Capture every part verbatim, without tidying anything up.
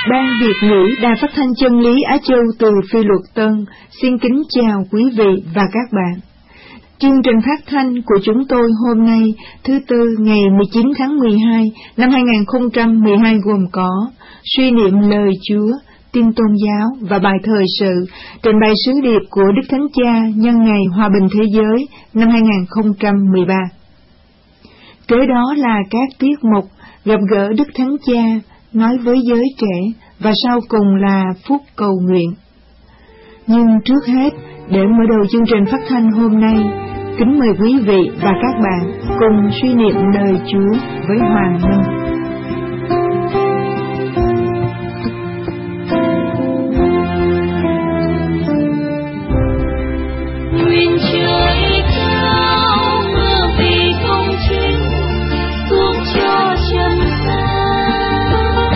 Ban Việt ngữ Đài Phát thanh Chân lý Á Châu từ Phi Luật Tân xin kính chào quý vị và các bạn. Chương trình phát thanh của chúng tôi hôm nay, thứ Tư ngày mười chín tháng mười hai năm hai nghìn không trăm mười hai gồm có suy niệm lời Chúa, tin tôn giáo và bài thời sự, trình bày sứ điệp của Đức Thánh Cha nhân ngày Hòa bình Thế giới năm hai nghìn không trăm mười ba. Kế đó là các tiết mục gặp gỡ Đức Thánh Cha, nói với giới trẻ, và sau cùng là phút cầu nguyện. Nhưng trước hết, để mở đầu chương trình phát thanh hôm nay, kính mời quý vị và các bạn cùng suy niệm lời Chúa với Hoàng Minh. Nguyện trời cao mưa vì công chính xuống cho chân gian.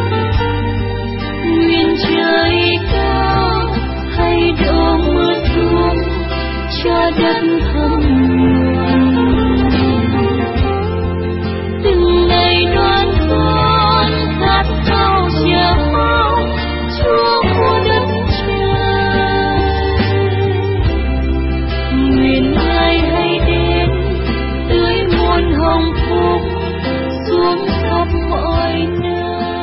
Nguyện trời cao hay đổ mưa thuốc cho đất thơm nhuần. Từng ngày đoan con khát khao chờ mong Chúa của đất trời. Nguyện Ngài hãy đến tưới muôn hồng phúc xuống khắp mọi nơi.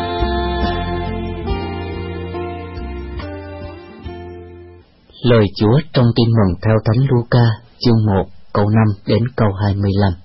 Lời Chúa trong Tin mừng theo Thánh Luca, chương một, câu năm đến câu hai mươi lăm.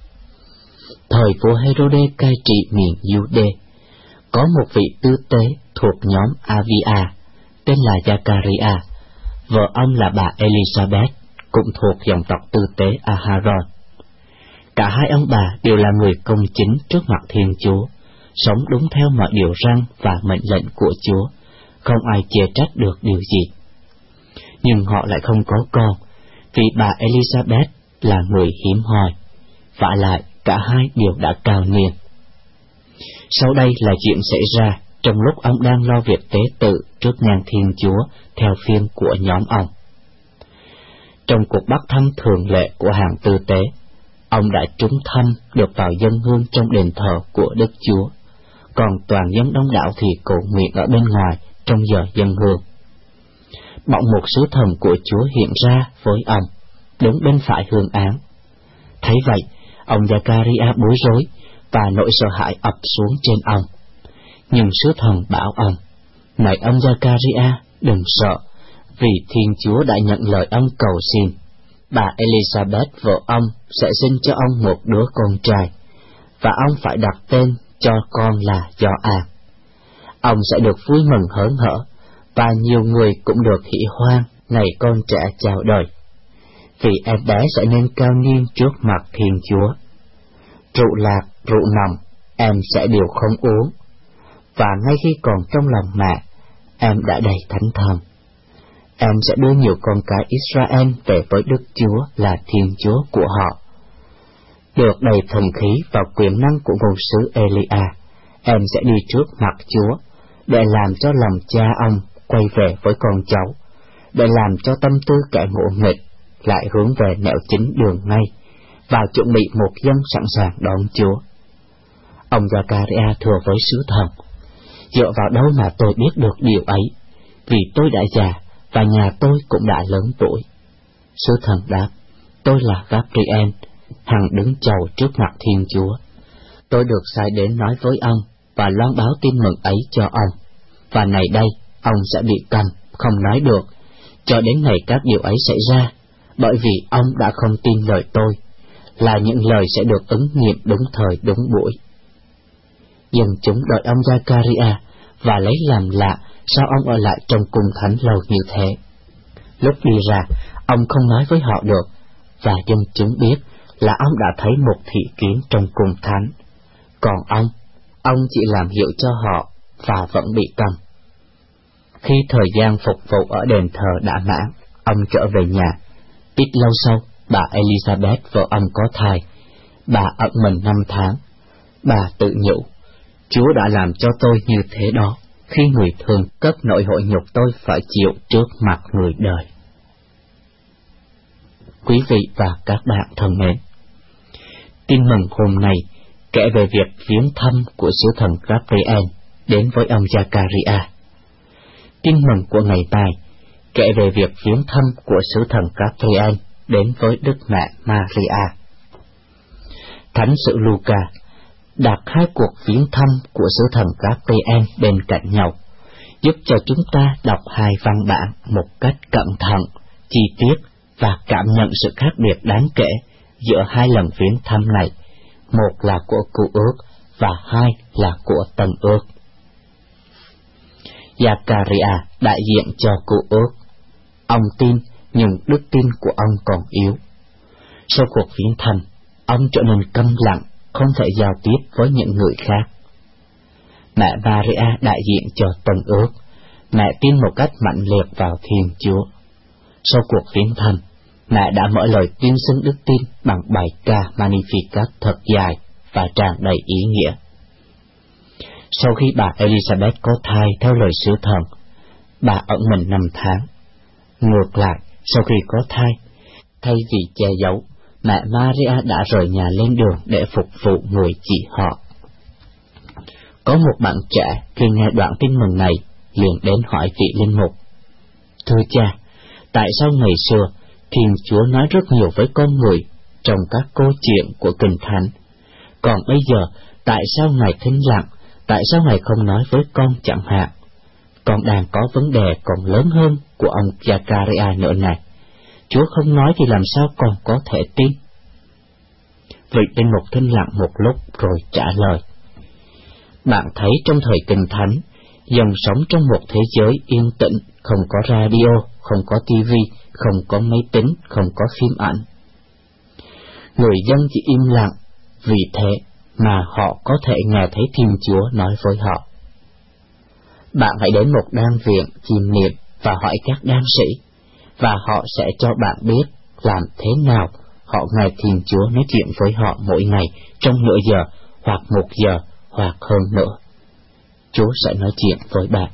Thời vua Hêrôđê cai trị miền Giu-đê, có một vị tư tế thuộc nhóm Avia, tên là Gia-ca-ri-a. Vợ ông là bà Elizabeth, cũng thuộc dòng tộc tư tế Aharon. Cả hai ông bà đều là người công chính trước mặt Thiên Chúa, sống đúng theo mọi điều răn và mệnh lệnh của Chúa, không ai chê trách được điều gì. Nhưng họ lại không có con, vì bà Elizabeth là người hiếm hoi, vả lại cả hai đều đã cao niên. Sau đây là chuyện xảy ra trong lúc ông đang lo việc tế tự trước nhan Thiên Chúa theo phiên của nhóm ông. Trong cuộc bắt thăm thường lệ của hàng tư tế, ông đã trúng thăm được vào dâng hương trong đền thờ của Đức Chúa, còn toàn dân đông đảo thì cầu nguyện ở bên ngoài trong giờ dâng hương. Bỗng một sứ thần của Chúa hiện ra với ông, đứng bên phải hương án. Thấy vậy, ông Gia-ca-ri-a bối rối và nỗi sợ hãi ập xuống trên ông. Nhưng sứ thần bảo ông: "Này ông Gia-ca-ri-a, đừng sợ, vì Thiên Chúa đã nhận lời ông cầu xin. Bà Elizabeth vợ ông sẽ sinh cho ông một đứa con trai, và ông phải đặt tên cho con là Gioan. Ông sẽ được vui mừng hớn hở, và nhiều người cũng được hỉ hoan ngày con trẻ chào đời, vì em bé sẽ nên cao niên trước mặt Thiên Chúa. Rượu lạc, rượu nồng em sẽ đều không uống, và ngay khi còn trong lòng mẹ, em đã đầy thánh thần. Em sẽ đưa nhiều con cái Israel về với Đức Chúa là Thiên Chúa của họ. Được đầy thần khí và quyền năng của ngôn sứ Elia, em sẽ đi trước mặt Chúa, để làm cho lòng cha ông quay về với con cháu, để làm cho tâm tư kẻ ngộ nghịch lại hướng về nẻo chính đường ngay, và chuẩn bị một dân sẵn sàng đón Chúa." Ông Gia-ca-ri-a thưa với sứ thần: "Dựa vào đâu mà tôi biết được điều ấy, vì tôi đã già và nhà tôi cũng đã lớn tuổi?" Sứ thần đáp: "Tôi là Gabriel, hằng đứng chầu trước mặt Thiên Chúa. Tôi được sai đến nói với ông và loan báo tin mừng ấy cho ông. Và này đây, ông sẽ bị câm, không nói được, cho đến ngày các điều ấy xảy ra, bởi vì ông đã không tin lời tôi, là những lời sẽ được ứng nghiệm đúng thời đúng buổi." Dân chúng đợi ông Gia-ca-ri-a và lấy làm lạ sao ông ở lại trong cung thánh lâu như thế. Lúc đi ra, ông không nói với họ được, và dân chúng biết là ông đã thấy một thị kiến trong cung thánh. Còn ông, ông chỉ làm hiệu cho họ và vẫn bị câm. Khi thời gian phục vụ ở đền thờ đã mãn, ông trở về nhà. Ít lâu sau, bà Elizabeth vợ ông có thai. Bà ẵm mình năm tháng. Bà tự nhủ: "Chúa đã làm cho tôi như thế đó, khi người thường cất nỗi hội nhục tôi phải chịu trước mặt người đời." Quý vị và các bạn thân mến, tin mừng hôm nay kể về việc viếng thăm của sứ thần Gabriel đến với ông Zachariah. Tin mừng của ngày mai kể về việc viếng thăm của sứ thần Gabriel đến với Đức Mẹ Maria. Thánh sử Luca đặt hai cuộc viếng thăm của sứ thần Gabriel bên cạnh nhau, giúp cho chúng ta đọc hai văn bản một cách cẩn thận, chi tiết và cảm nhận sự khác biệt đáng kể giữa hai lần viếng thăm này, một là của Cựu Ước và hai là của Tân Ước. Zachariah đại diện cho Cựu Ước. Ông tin, nhưng đức tin của ông còn yếu. Sau cuộc viếng thăm, ông trở nên câm lặng, không thể giao tiếp với những người khác. Mẹ Maria đại diện cho Tân Ước. Mẹ tin một cách mạnh liệt vào Thiên Chúa. Sau cuộc viếng thăm, mẹ đã mở lời tuyên xưng đức tin bằng bài ca Magnificat thật dài và tràn đầy ý nghĩa. Sau khi bà Elizabeth có thai theo lời sứ thần, bà ẩn mình năm tháng. Ngược lại, sau khi có thai, thay vì che giấu, mẹ Maria đã rời nhà lên đường để phục vụ người chị họ. Có một bạn trẻ khi nghe đoạn tin mừng này liền đến hỏi vị linh mục: Thưa cha, tại sao ngày xưa Thiên Chúa nói rất nhiều với con người trong các câu chuyện của Kinh Thánh, còn bây giờ tại sao Ngài thinh lặng, tại sao Ngài không nói với con chẳng hạn? Con đang có vấn đề còn lớn hơn của ông Zachariah nữa này. Chúa không nói thì làm sao con có thể tin? Vị linh mục thinh lặng một lúc rồi trả lời: Bạn thấy trong thời Kinh Thánh, dòng sống trong một thế giới yên tĩnh, không có radio, không có tivi, không có máy tính, không có phim ảnh. Người dân chỉ im lặng, vì thế mà họ có thể nghe thấy Thiên Chúa nói với họ. Bạn hãy đến một đan viện chiêm niệm và hỏi các đan sĩ, và họ sẽ cho bạn biết làm thế nào họ nghe Thiên Chúa nói chuyện với họ mỗi ngày trong nửa giờ, hoặc một giờ, hoặc hơn nữa. Chúa sẽ nói chuyện với bạn.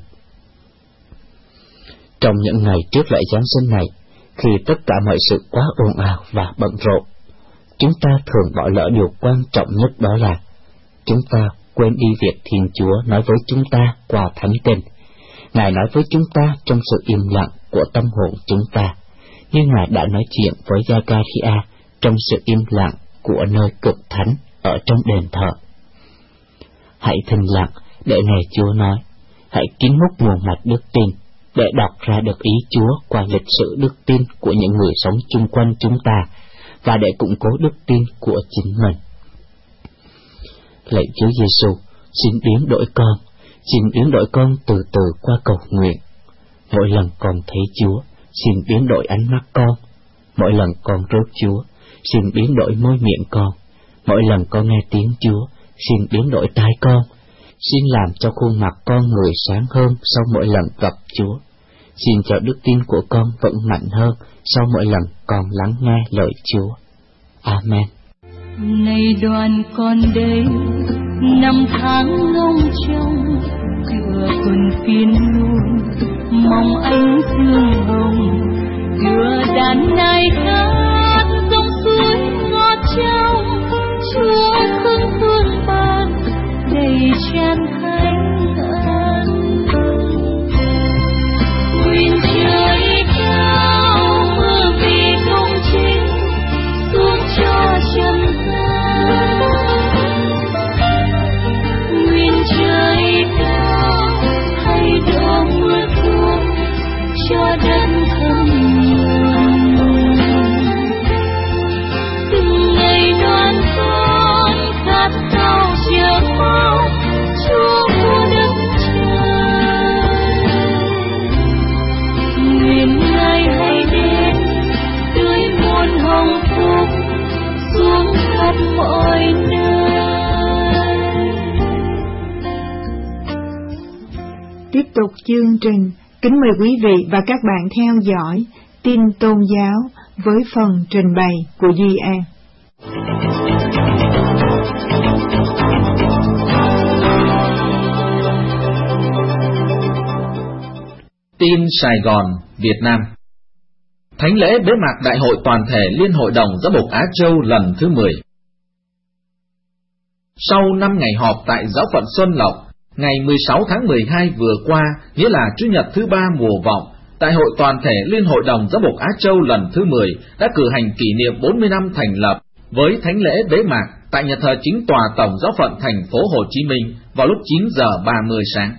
Trong những ngày trước lễ Giáng sinh này, khi tất cả mọi sự quá ồn ào và bận rộn, chúng ta thường bỏ lỡ điều quan trọng nhất, đó là chúng ta quên đi việc Thiên Chúa nói với chúng ta qua Thánh Kinh. Ngài nói với chúng ta trong sự im lặng của tâm hồn chúng ta, như Ngài đã nói chuyện với Zachariah trong sự im lặng của nơi cực thánh ở trong đền thờ. Hãy thinh lặng để nghe Chúa nói. Hãy kín múc nguồn mạch đức tin để đọc ra được ý Chúa qua lịch sử đức tin của những người sống chung quanh chúng ta, và để củng cố đức tin của chính mình. Lạy Chúa Giêsu, xin biến đổi con, xin biến đổi con từ từ qua cầu nguyện. Mỗi lần con thấy Chúa, xin biến đổi ánh mắt con. Mỗi lần con rước Chúa, xin biến đổi môi miệng con. Mỗi lần con nghe tiếng Chúa, xin biến đổi tai con. Xin làm cho khuôn mặt con người sáng hơn sau mỗi lần gặp Chúa. Xin cho đức tin của con vững mạnh hơn sau mỗi lần con lắng nghe lời Chúa. Amen. Này đoàn con đến, năm tháng ngông trông, tựa tuần phiên luôn, mong anh thương hồng, tựa đàn nai hát dòng suối ngọt trong, Chúa không phương bạc đầy tràn thánh ân. Nguyện trời cao mưa vì công chính xuống cho trần gian. Nguyện trời cao hãy đổ mưa thuốc cho đất thơm nhuần. Từng ngày đoàn con khát khao chờ mong Chúa của đất trời. Nguyện Ngài hãy đến tưới muôn hồng phúc xuống khắp mọi nơi. Tiếp tục chương trình, kính mời quý vị và các bạn theo dõi tin tôn giáo với phần trình bày của Duy An. Tin Sài Gòn, Việt Nam. Thánh lễ bế mạc Đại hội Toàn thể Liên hội đồng Giám mục Á Châu lần thứ mười. Sau năm ngày họp tại Giáo phận Xuân Lộc, Ngày mười sáu tháng mười hai vừa qua, nghĩa là Chủ nhật thứ ba mùa vọng, Đại hội toàn thể Liên hội đồng Giám mục Á Châu lần thứ mười đã cử hành kỷ niệm bốn mươi năm thành lập với thánh lễ bế mạc tại nhà thờ chính tòa Tổng giáo phận thành phố Hồ Chí Minh vào lúc chín giờ ba mươi sáng.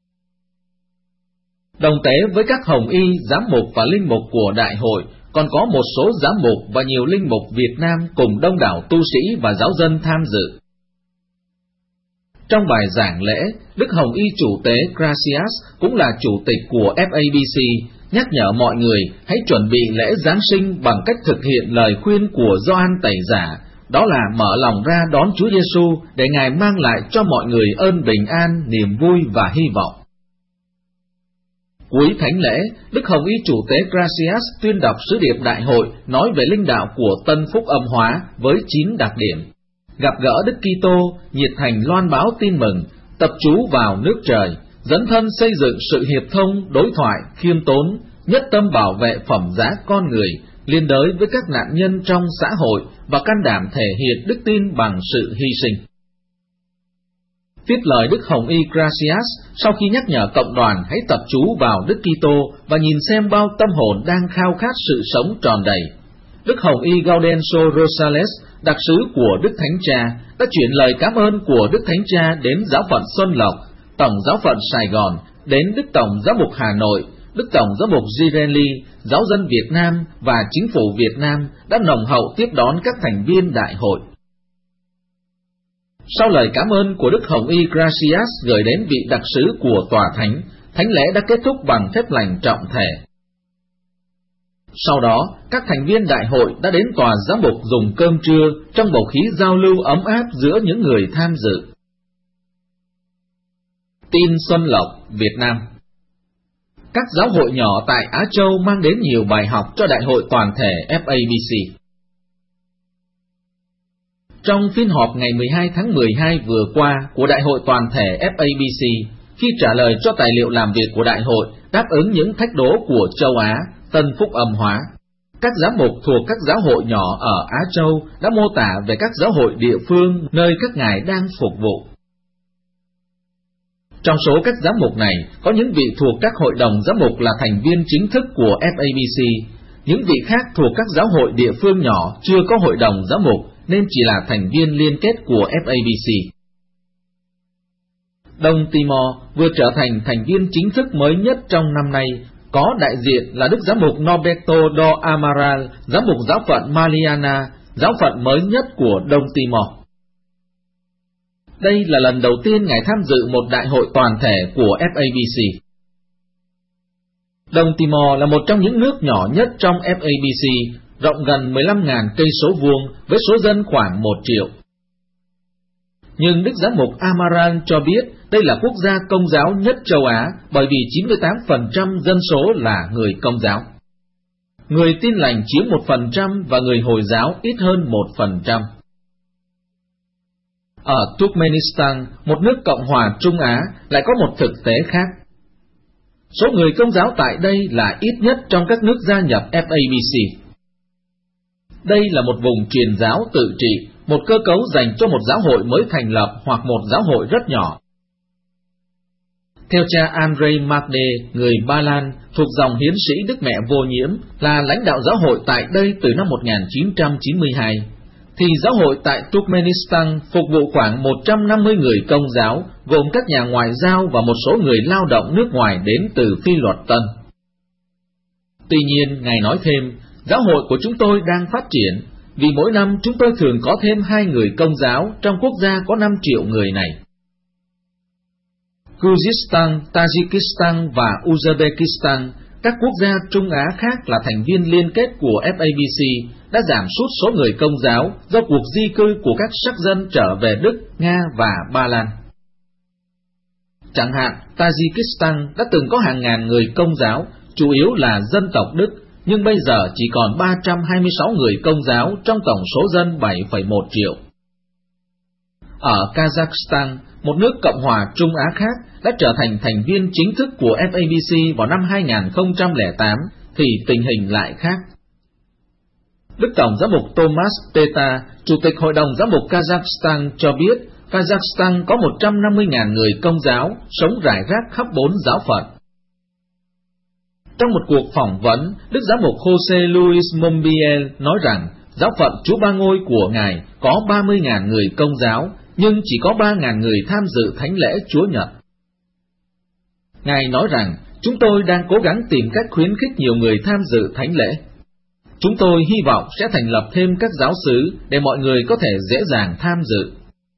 Đồng tế với các hồng y, giám mục và linh mục của đại hội, còn có một số giám mục và nhiều linh mục Việt Nam cùng đông đảo tu sĩ và giáo dân tham dự. Trong bài giảng lễ, Đức Hồng y chủ tế Gracias cũng là chủ tịch của ép a bê xê nhắc nhở mọi người hãy chuẩn bị lễ Giáng sinh bằng cách thực hiện lời khuyên của Gioan Tẩy Giả, đó là mở lòng ra đón Chúa Giêsu để Ngài mang lại cho mọi người ơn bình an, niềm vui và hy vọng. Cuối thánh lễ, Đức Hồng y chủ tế Gracias tuyên đọc sứ điệp đại hội nói về linh đạo của Tân Phúc Âm Hóa với chín đặc điểm: gặp gỡ Đức Kitô, nhiệt thành loan báo tin mừng, tập chú vào nước trời, dấn thân xây dựng sự hiệp thông, đối thoại, khiêm tốn, nhất tâm bảo vệ phẩm giá con người, liên đới với các nạn nhân trong xã hội và can đảm thể hiện đức tin bằng sự hy sinh. Tiếp lời Đức Hồng y Gracias, sau khi nhắc nhở cộng đoàn hãy tập chú vào Đức Kitô và nhìn xem bao tâm hồn đang khao khát sự sống tròn đầy, Đức Hồng y Gaudencio Rosales, đặc sứ của Đức Thánh Cha, đã chuyển lời cảm ơn của Đức Thánh Cha đến Giáo phận Xuân Lộc, Tổng Giáo phận Sài Gòn, đến Đức Tổng Giám mục Hà Nội, Đức Tổng Giám mục Girelli, giáo dân Việt Nam và Chính phủ Việt Nam đã nồng hậu tiếp đón các thành viên đại hội. Sau lời cảm ơn của Đức Hồng y Gracias gửi đến vị đặc sứ của Tòa Thánh, thánh lễ đã kết thúc bằng phép lành trọng thể. Sau đó, các thành viên đại hội đã đến tòa giám mục dùng cơm trưa trong bầu khí giao lưu ấm áp giữa những người tham dự. Tin Xuân Lộc, Việt Nam. Các giáo hội nhỏ tại Á Châu mang đến nhiều bài học cho đại hội toàn thể ép a bê xê. Trong phiên họp ngày mười hai tháng mười hai vừa qua của Đại hội toàn thể ép a bê xê, khi trả lời cho tài liệu làm việc của đại hội đáp ứng những thách đố của châu Á, Tân Phúc Âm Hóa, các giám mục thuộc các giáo hội nhỏ ở Á Châu đã mô tả về các giáo hội địa phương nơi các ngài đang phục vụ. Trong số các giám mục này, có những vị thuộc các hội đồng giám mục là thành viên chính thức của ép a bê xê, những vị khác thuộc các giáo hội địa phương nhỏ chưa có hội đồng giám mục nên chỉ là thành viên liên kết của ép a bê xê. Đông Timor vừa trở thành thành viên chính thức mới nhất trong năm nay, có đại diện là Đức Giám mục Norberto do Amaral, giám mục giáo phận Mariana, giáo phận mới nhất của Đông Timor. Đây là lần đầu tiên ngài tham dự một đại hội toàn thể của ép a bê xê. Đông Timor là một trong những nước nhỏ nhất trong ép a bê xê, rộng gần mười lăm nghìn cây số vuông với số dân khoảng một triệu. Nhưng Đức Giám mục Amaral cho biết đây là quốc gia Công giáo nhất châu Á bởi vì chín mươi tám phần trăm dân số là người Công giáo. Người Tin lành chiếm một phần trăm và người Hồi giáo ít hơn một phần trăm. Ở Turkmenistan, một nước Cộng hòa Trung Á, lại có một thực tế khác. Số người Công giáo tại đây là ít nhất trong các nước gia nhập ép a bê xê. Đây là một vùng truyền giáo tự trị, một cơ cấu dành cho một giáo hội mới thành lập hoặc một giáo hội rất nhỏ. Theo cha Andrei Magde, người Ba Lan, thuộc dòng hiến sĩ Đức Mẹ Vô Nhiễm, là lãnh đạo giáo hội tại đây từ năm một nghìn chín trăm chín mươi hai, thì giáo hội tại Turkmenistan phục vụ khoảng một trăm năm mươi người Công giáo, gồm các nhà ngoại giao và một số người lao động nước ngoài đến từ Phi Luật Tân. Tuy nhiên, ngài nói thêm, giáo hội của chúng tôi đang phát triển, vì mỗi năm chúng tôi thường có thêm hai người Công giáo trong quốc gia có năm triệu người này. Kyrgyzstan, Tajikistan và Uzbekistan, các quốc gia Trung Á khác là thành viên liên kết của ép a bê xê, đã giảm sút số người Công giáo do cuộc di cư của các sắc dân trở về Đức, Nga và Ba Lan. Chẳng hạn, Tajikistan đã từng có hàng ngàn người Công giáo, chủ yếu là dân tộc Đức, nhưng bây giờ chỉ còn ba trăm hai mươi sáu người Công giáo trong tổng số dân bảy phẩy một triệu. Ở Kazakhstan, một nước Cộng hòa Trung Á khác, đã trở thành thành viên chính thức của ép a bê xê vào năm hai nghìn không trăm lẻ tám, thì tình hình lại khác. Đức Tổng Giám mục Thomas Teta, Chủ tịch Hội đồng Giám mục Kazakhstan cho biết, Kazakhstan có một trăm năm mươi nghìn người Công giáo sống rải rác khắp bốn giáo phận. Trong một cuộc phỏng vấn, Đức Giám mục José Luis Mombiel nói rằng giáo phận Chúa Ba Ngôi của Ngài có ba mươi nghìn người Công giáo, nhưng chỉ có ba nghìn người tham dự thánh lễ Chúa Nhật. Ngài nói rằng chúng tôi đang cố gắng tìm cách khuyến khích nhiều người tham dự thánh lễ. Chúng tôi hy vọng sẽ thành lập thêm các giáo xứ để mọi người có thể dễ dàng tham dự.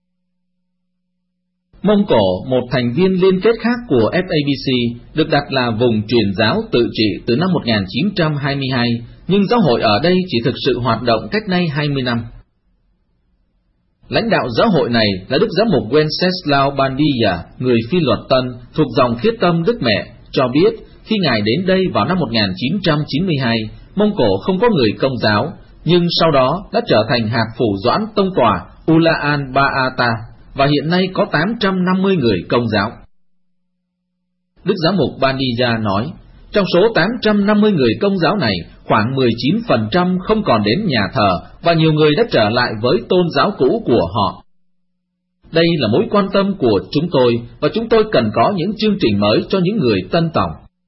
Mông Cổ, một thành viên liên kết khác của ép a bê xê, được đặt là vùng truyền giáo tự trị từ năm một nghìn chín trăm hai mươi hai, nhưng giáo hội ở đây chỉ thực sự hoạt động cách nay hai mươi năm. Lãnh đạo giáo hội này là Đức Giám mục Wenceslao Bandia, người Phi Luật Tân, thuộc dòng Khiết Tâm Đức Mẹ, cho biết khi Ngài đến đây vào năm một nghìn chín trăm chín mươi hai, Mông Cổ không có người Công giáo, nhưng sau đó đã trở thành hạt phủ doãn tông tòa Ulaan Baata, và hiện nay có tám trăm năm mươi người Công giáo. Đức Giám mục Bandia nói, trong số tám trăm năm mươi người Công giáo này, khoảng mười chín phần trăm không còn đến nhà thờ, và nhiều người đã trở lại với tôn giáo cũ của họ. Đây là mối quan tâm của chúng tôi, và chúng tôi cần có những chương trình mới cho những người tân tòng.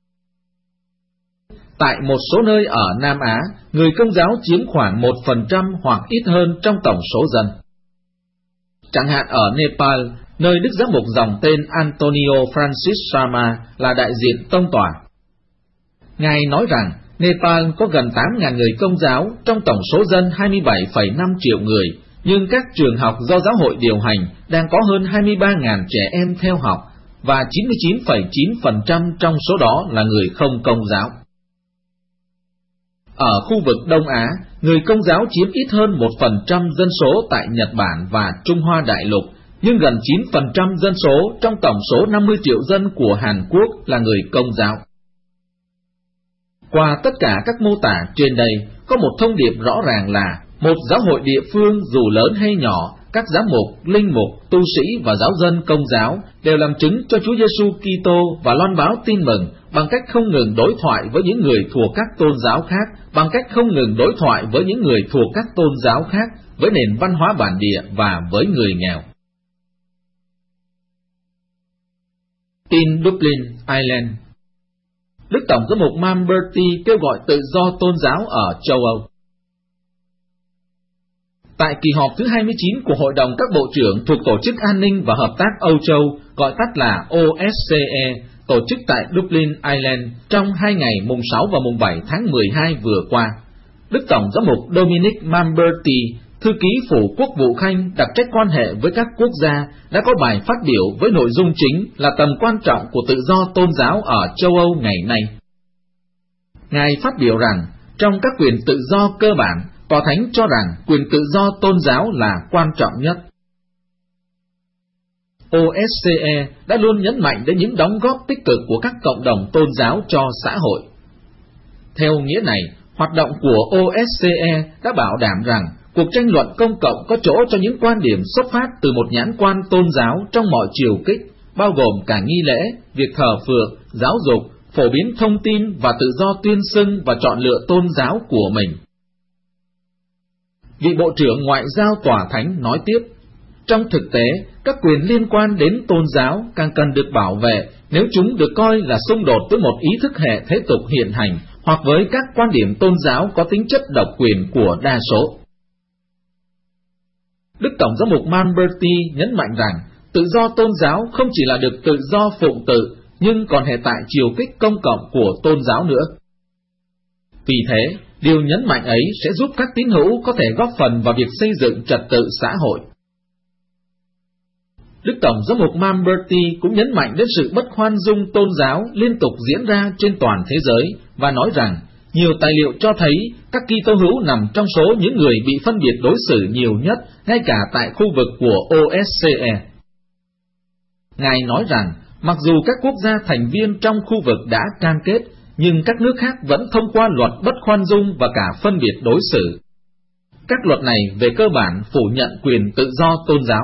Tại một số nơi ở Nam Á, người Công giáo chiếm khoảng một phần trăm hoặc ít hơn trong tổng số dân. Chẳng hạn ở Nepal, nơi Đức Giám mục dòng tên Antonio Francis Sharma là đại diện tông tòa. Ngài nói rằng Nepal có gần tám nghìn người Công giáo trong tổng số dân hai mươi bảy phẩy năm triệu người, nhưng các trường học do giáo hội điều hành đang có hơn hai mươi ba nghìn trẻ em theo học, và chín mươi chín phẩy chín phần trăm trong số đó là người không Công giáo. Ở khu vực Đông Á, người Công giáo chiếm ít hơn một phần trăm dân số tại Nhật Bản và Trung Hoa Đại Lục, nhưng gần chín phần trăm dân số trong tổng số năm mươi triệu dân của Hàn Quốc là người Công giáo. Qua tất cả các mô tả trên đây, có một thông điệp rõ ràng là một giáo hội địa phương dù lớn hay nhỏ, các giám mục, linh mục, tu sĩ và giáo dân Công giáo đều làm chứng cho Chúa Giêsu Kitô và loan báo tin mừng bằng cách không ngừng đối thoại với những người thuộc các tôn giáo khác, bằng cách không ngừng đối thoại với những người thuộc các tôn giáo khác, với nền văn hóa bản địa và với người nghèo. Tin Dublin, Ireland. Đức Tổng giám mục Mamberty kêu gọi tự do tôn giáo ở châu Âu. Tại kỳ họp thứ hai mươi chín của Hội đồng các Bộ trưởng thuộc Tổ chức An ninh và Hợp tác Âu Châu, gọi tắt là O S C E, tổ chức tại Dublin, Ireland trong hai ngày mùng sáu và mùng bảy tháng mười hai vừa qua, Đức Tổng giám mục Dominic Mamberty, thư ký phủ Quốc vụ Khanh đặc trách quan hệ với các quốc gia, đã có bài phát biểu với nội dung chính là tầm quan trọng của tự do tôn giáo ở châu Âu ngày nay. Ngài phát biểu rằng, trong các quyền tự do cơ bản, Tòa Thánh cho rằng quyền tự do tôn giáo là quan trọng nhất. O S C E đã luôn nhấn mạnh đến những đóng góp tích cực của các cộng đồng tôn giáo cho xã hội. Theo nghĩa này, hoạt động của O S C E đã bảo đảm rằng cuộc tranh luận công cộng có chỗ cho những quan điểm xuất phát từ một nhãn quan tôn giáo trong mọi chiều kích, bao gồm cả nghi lễ, việc thờ phượng, giáo dục, phổ biến thông tin và tự do tuyên xưng và chọn lựa tôn giáo của mình. Vị Bộ trưởng Ngoại giao Tòa Thánh nói tiếp, trong thực tế, các quyền liên quan đến tôn giáo càng cần được bảo vệ nếu chúng được coi là xung đột với một ý thức hệ thế tục hiện hành hoặc với các quan điểm tôn giáo có tính chất độc quyền của đa số. Đức Tổng giám mục Mamberty nhấn mạnh rằng tự do tôn giáo không chỉ là được tự do phụng tự, nhưng còn hệ tại chiều kích công cộng của tôn giáo nữa. Vì thế, điều nhấn mạnh ấy sẽ giúp các tín hữu có thể góp phần vào việc xây dựng trật tự xã hội. Đức Tổng giám mục Mamberty cũng nhấn mạnh đến sự bất khoan dung tôn giáo liên tục diễn ra trên toàn thế giới và nói rằng nhiều tài liệu cho thấy các Kitô hữu nằm trong số những người bị phân biệt đối xử nhiều nhất, ngay cả tại khu vực của O S C E. Ngài nói rằng, mặc dù các quốc gia thành viên trong khu vực đã cam kết, nhưng các nước khác vẫn thông qua luật bất khoan dung và cả phân biệt đối xử. Các luật này về cơ bản phủ nhận quyền tự do tôn giáo.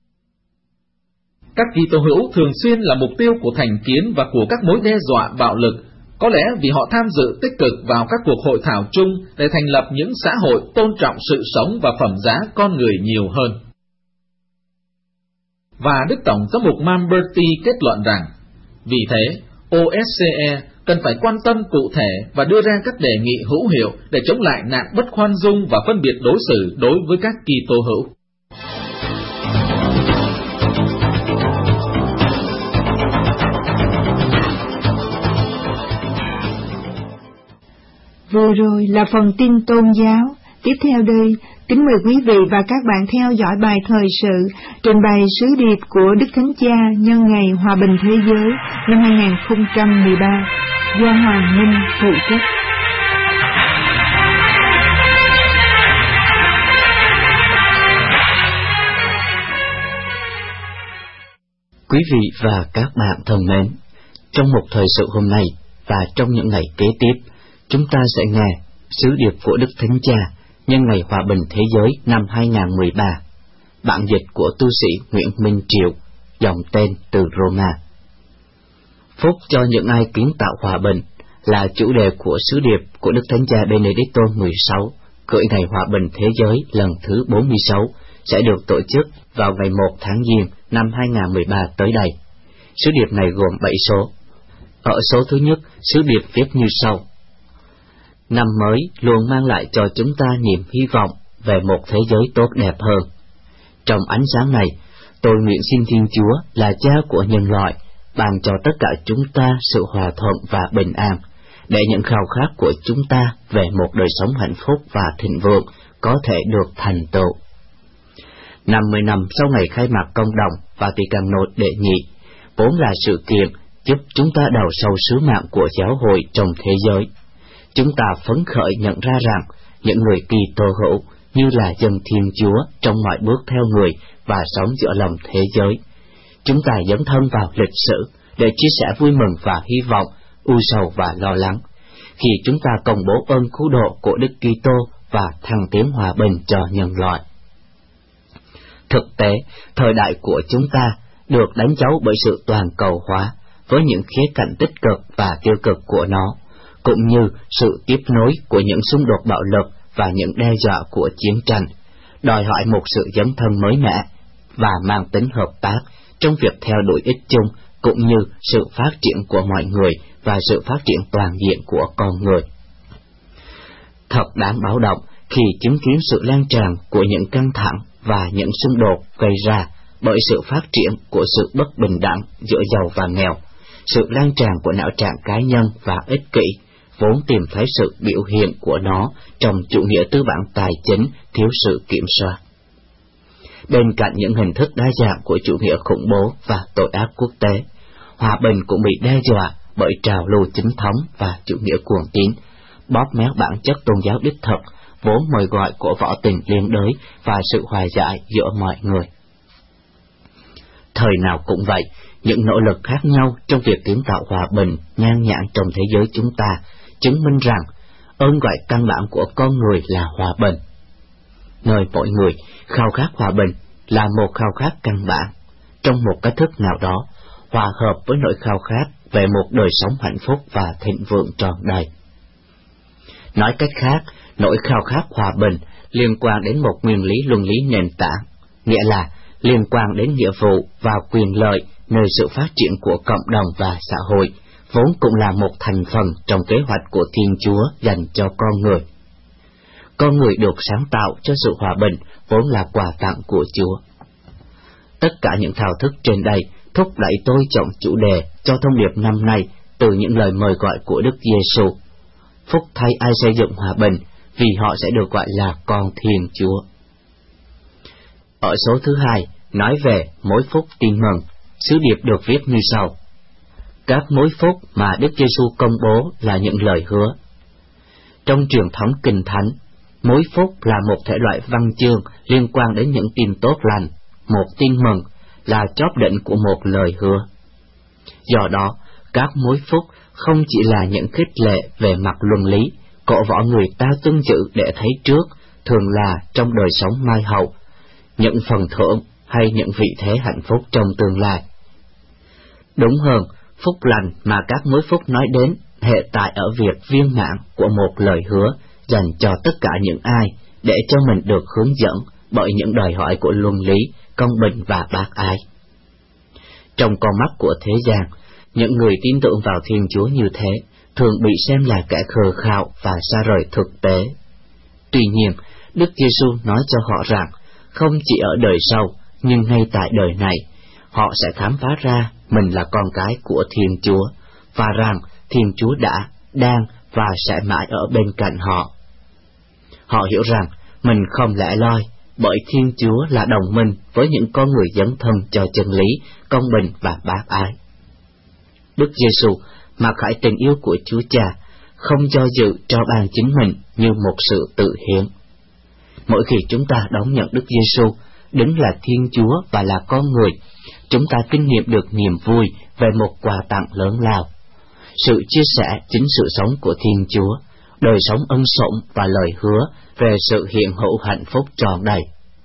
Các Kitô hữu thường xuyên là mục tiêu của thành kiến và của các mối đe dọa bạo lực, có lẽ vì họ tham dự tích cực vào các cuộc hội thảo chung để thành lập những xã hội tôn trọng sự sống và phẩm giá con người nhiều hơn. Và Đức Tổng giám mục Mamberti kết luận rằng, vì thế, o ét xê e cần phải quan tâm cụ thể và đưa ra các đề nghị hữu hiệu để chống lại nạn bất khoan dung và phân biệt đối xử đối với các Kitô hữu. Vừa rồi là phần tin tôn giáo. Tiếp theo đây, kính mời quý vị và các bạn theo dõi bài thời sự trình bày sứ điệp của Đức Thánh Cha nhân ngày Hòa bình Thế giới năm hai không một ba do Hoàng Minh phụ trách. Quý vị và các bạn thân mến, trong một thời sự hôm nay và trong những ngày kế tiếp, chúng ta sẽ nghe sứ điệp của Đức Thánh Cha nhân ngày Hòa bình Thế giới năm hai không một ba, bản dịch của tu sĩ Nguyễn Minh Triệu, dòng tên từ Roma. Phúc cho những ai kiến tạo hòa bình là chủ đề của sứ điệp của Đức Thánh Cha Benedicto mười sáu, cưỡi ngày Hòa bình Thế giới lần thứ bốn mươi sáu, sẽ được tổ chức vào ngày một tháng Giêng năm hai không một ba tới đây. Sứ điệp này gồm bảy số. Ở số thứ nhất, sứ điệp viết như sau: Năm mới luôn mang lại cho chúng ta niềm hy vọng về một thế giới tốt đẹp hơn. Trong ánh sáng này, tôi nguyện xin Thiên Chúa là Cha của nhân loại ban cho tất cả chúng ta sự hòa thuận và bình an, để những khao khát của chúng ta về một đời sống hạnh phúc và thịnh vượng có thể được thành tựu. năm mươi năm sau ngày khai mạc Công đồng Vatican Nốt đệ nhị, vốn là sự kiện giúp chúng ta đào sâu sứ mạng của giáo hội trong thế giới. Chúng ta phấn khởi nhận ra rằng những người Kitô hữu như là dân Thiên Chúa trong mọi bước theo người và sống giữa lòng thế giới. Chúng ta dấn thân vào lịch sử để chia sẻ vui mừng và hy vọng, ưu sầu và lo lắng, khi chúng ta công bố ơn cứu độ của Đức Kitô và thăng tiến hòa bình cho nhân loại. Thực tế, thời đại của chúng ta được đánh dấu bởi sự toàn cầu hóa, với những khía cạnh tích cực và tiêu cực của nó, cũng như sự tiếp nối của những xung đột bạo lực và những đe dọa của chiến tranh, đòi hỏi một sự dấn thân mới mẻ và mang tính hợp tác trong việc theo đuổi ích chung, cũng như sự phát triển của mọi người và sự phát triển toàn diện của con người. Thật đáng báo động khi chứng kiến sự lan tràn của những căng thẳng và những xung đột gây ra bởi sự phát triển của sự bất bình đẳng giữa giàu và nghèo, sự lan tràn của não trạng cá nhân và ích kỷ, vốn tìm thấy sự biểu hiện của nó trong chủ nghĩa tư bản tài chính thiếu sự kiểm soát. Bên cạnh những hình thức đa dạng của chủ nghĩa khủng bố và tội ác quốc tế, hòa bình cũng bị đe dọa bởi trào lưu chính thống và chủ nghĩa cuồng tín, bóp méo bản chất tôn giáo đích thực, vốn mời gọi của võ tình liên đới và sự hòa giải giữa mọi người. Thời nào cũng vậy, những nỗ lực khác nhau trong việc kiến tạo hòa bình nhan nhản trong thế giới chúng ta chứng minh rằng ơn gọi căn bản của con người là hòa bình. Nơi mỗi người khao khát hòa bình là một khao khát căn bản, trong một cách thức nào đó, hòa hợp với nỗi khao khát về một đời sống hạnh phúc và thịnh vượng tròn đầy. Nói cách khác, nỗi khao khát hòa bình liên quan đến một nguyên lý luân lý nền tảng, nghĩa là liên quan đến nghĩa vụ và quyền lợi nơi sự phát triển của cộng đồng và xã hội, vốn cũng là một thành phần trong kế hoạch của Thiên Chúa dành cho con người. Con người được sáng tạo cho sự hòa bình vốn là quà tặng của Chúa. Tất cả những thao thức trên đây thúc đẩy tôi chọn chủ đề cho thông điệp năm nay từ những lời mời gọi của Đức Giêsu. Phúc thay ai xây dựng hòa bình, vì họ sẽ được gọi là con Thiên Chúa. Ở số thứ hai, nói về mối phúc tin mừng, sứ điệp được viết như sau: Các mối phúc mà Đức Giêsu công bố là những lời hứa. Trong truyền thống Kinh Thánh, mối phúc là một thể loại văn chương liên quan đến những tin tốt lành, một tin mừng là chóp đỉnh của một lời hứa. Do đó, các mối phúc không chỉ là những khích lệ về mặt luân lý, cổ võ người ta tuân giữ để thấy trước, thường là trong đời sống mai hậu, những phần thưởng hay những vị thế hạnh phúc trong tương lai. Đúng hơn, phúc lành mà các mối phúc nói đến hệ tại ở việc viên mãn của một lời hứa dành cho tất cả những ai để cho mình được hướng dẫn bởi những đòi hỏi của luân lý, công bình và bác ái. Trong con mắt của thế gian, những người tin tưởng vào Thiên Chúa như thế thường bị xem là kẻ khờ khạo và xa rời thực tế. Tuy nhiên, Đức Giêsu nói cho họ rằng, không chỉ ở đời sau, nhưng ngay tại đời này, họ sẽ khám phá ra mình là con cái của Thiên Chúa, và rằng Thiên Chúa đã, đang và sẽ mãi ở bên cạnh họ. Họ hiểu rằng mình không lẻ loi, bởi Thiên Chúa là đồng minh với những con người dấn thân cho chân lý, công bình và bác ái. Đức Giêsu mặc khải tình yêu của Chúa Cha, không do dự cho ban chính mình như một sự tự hiến. Mỗi khi chúng ta đón nhận Đức Giêsu, đứng là Thiên Chúa và là con người, chúng ta kinh nghiệm được niềm vui về một quà tặng lớn lao. Sự chia sẻ chính sự sống của Thiên Chúa, đời sống ân sủng và lời hứa về sự hiện hữu hạnh phúc trọn đầy.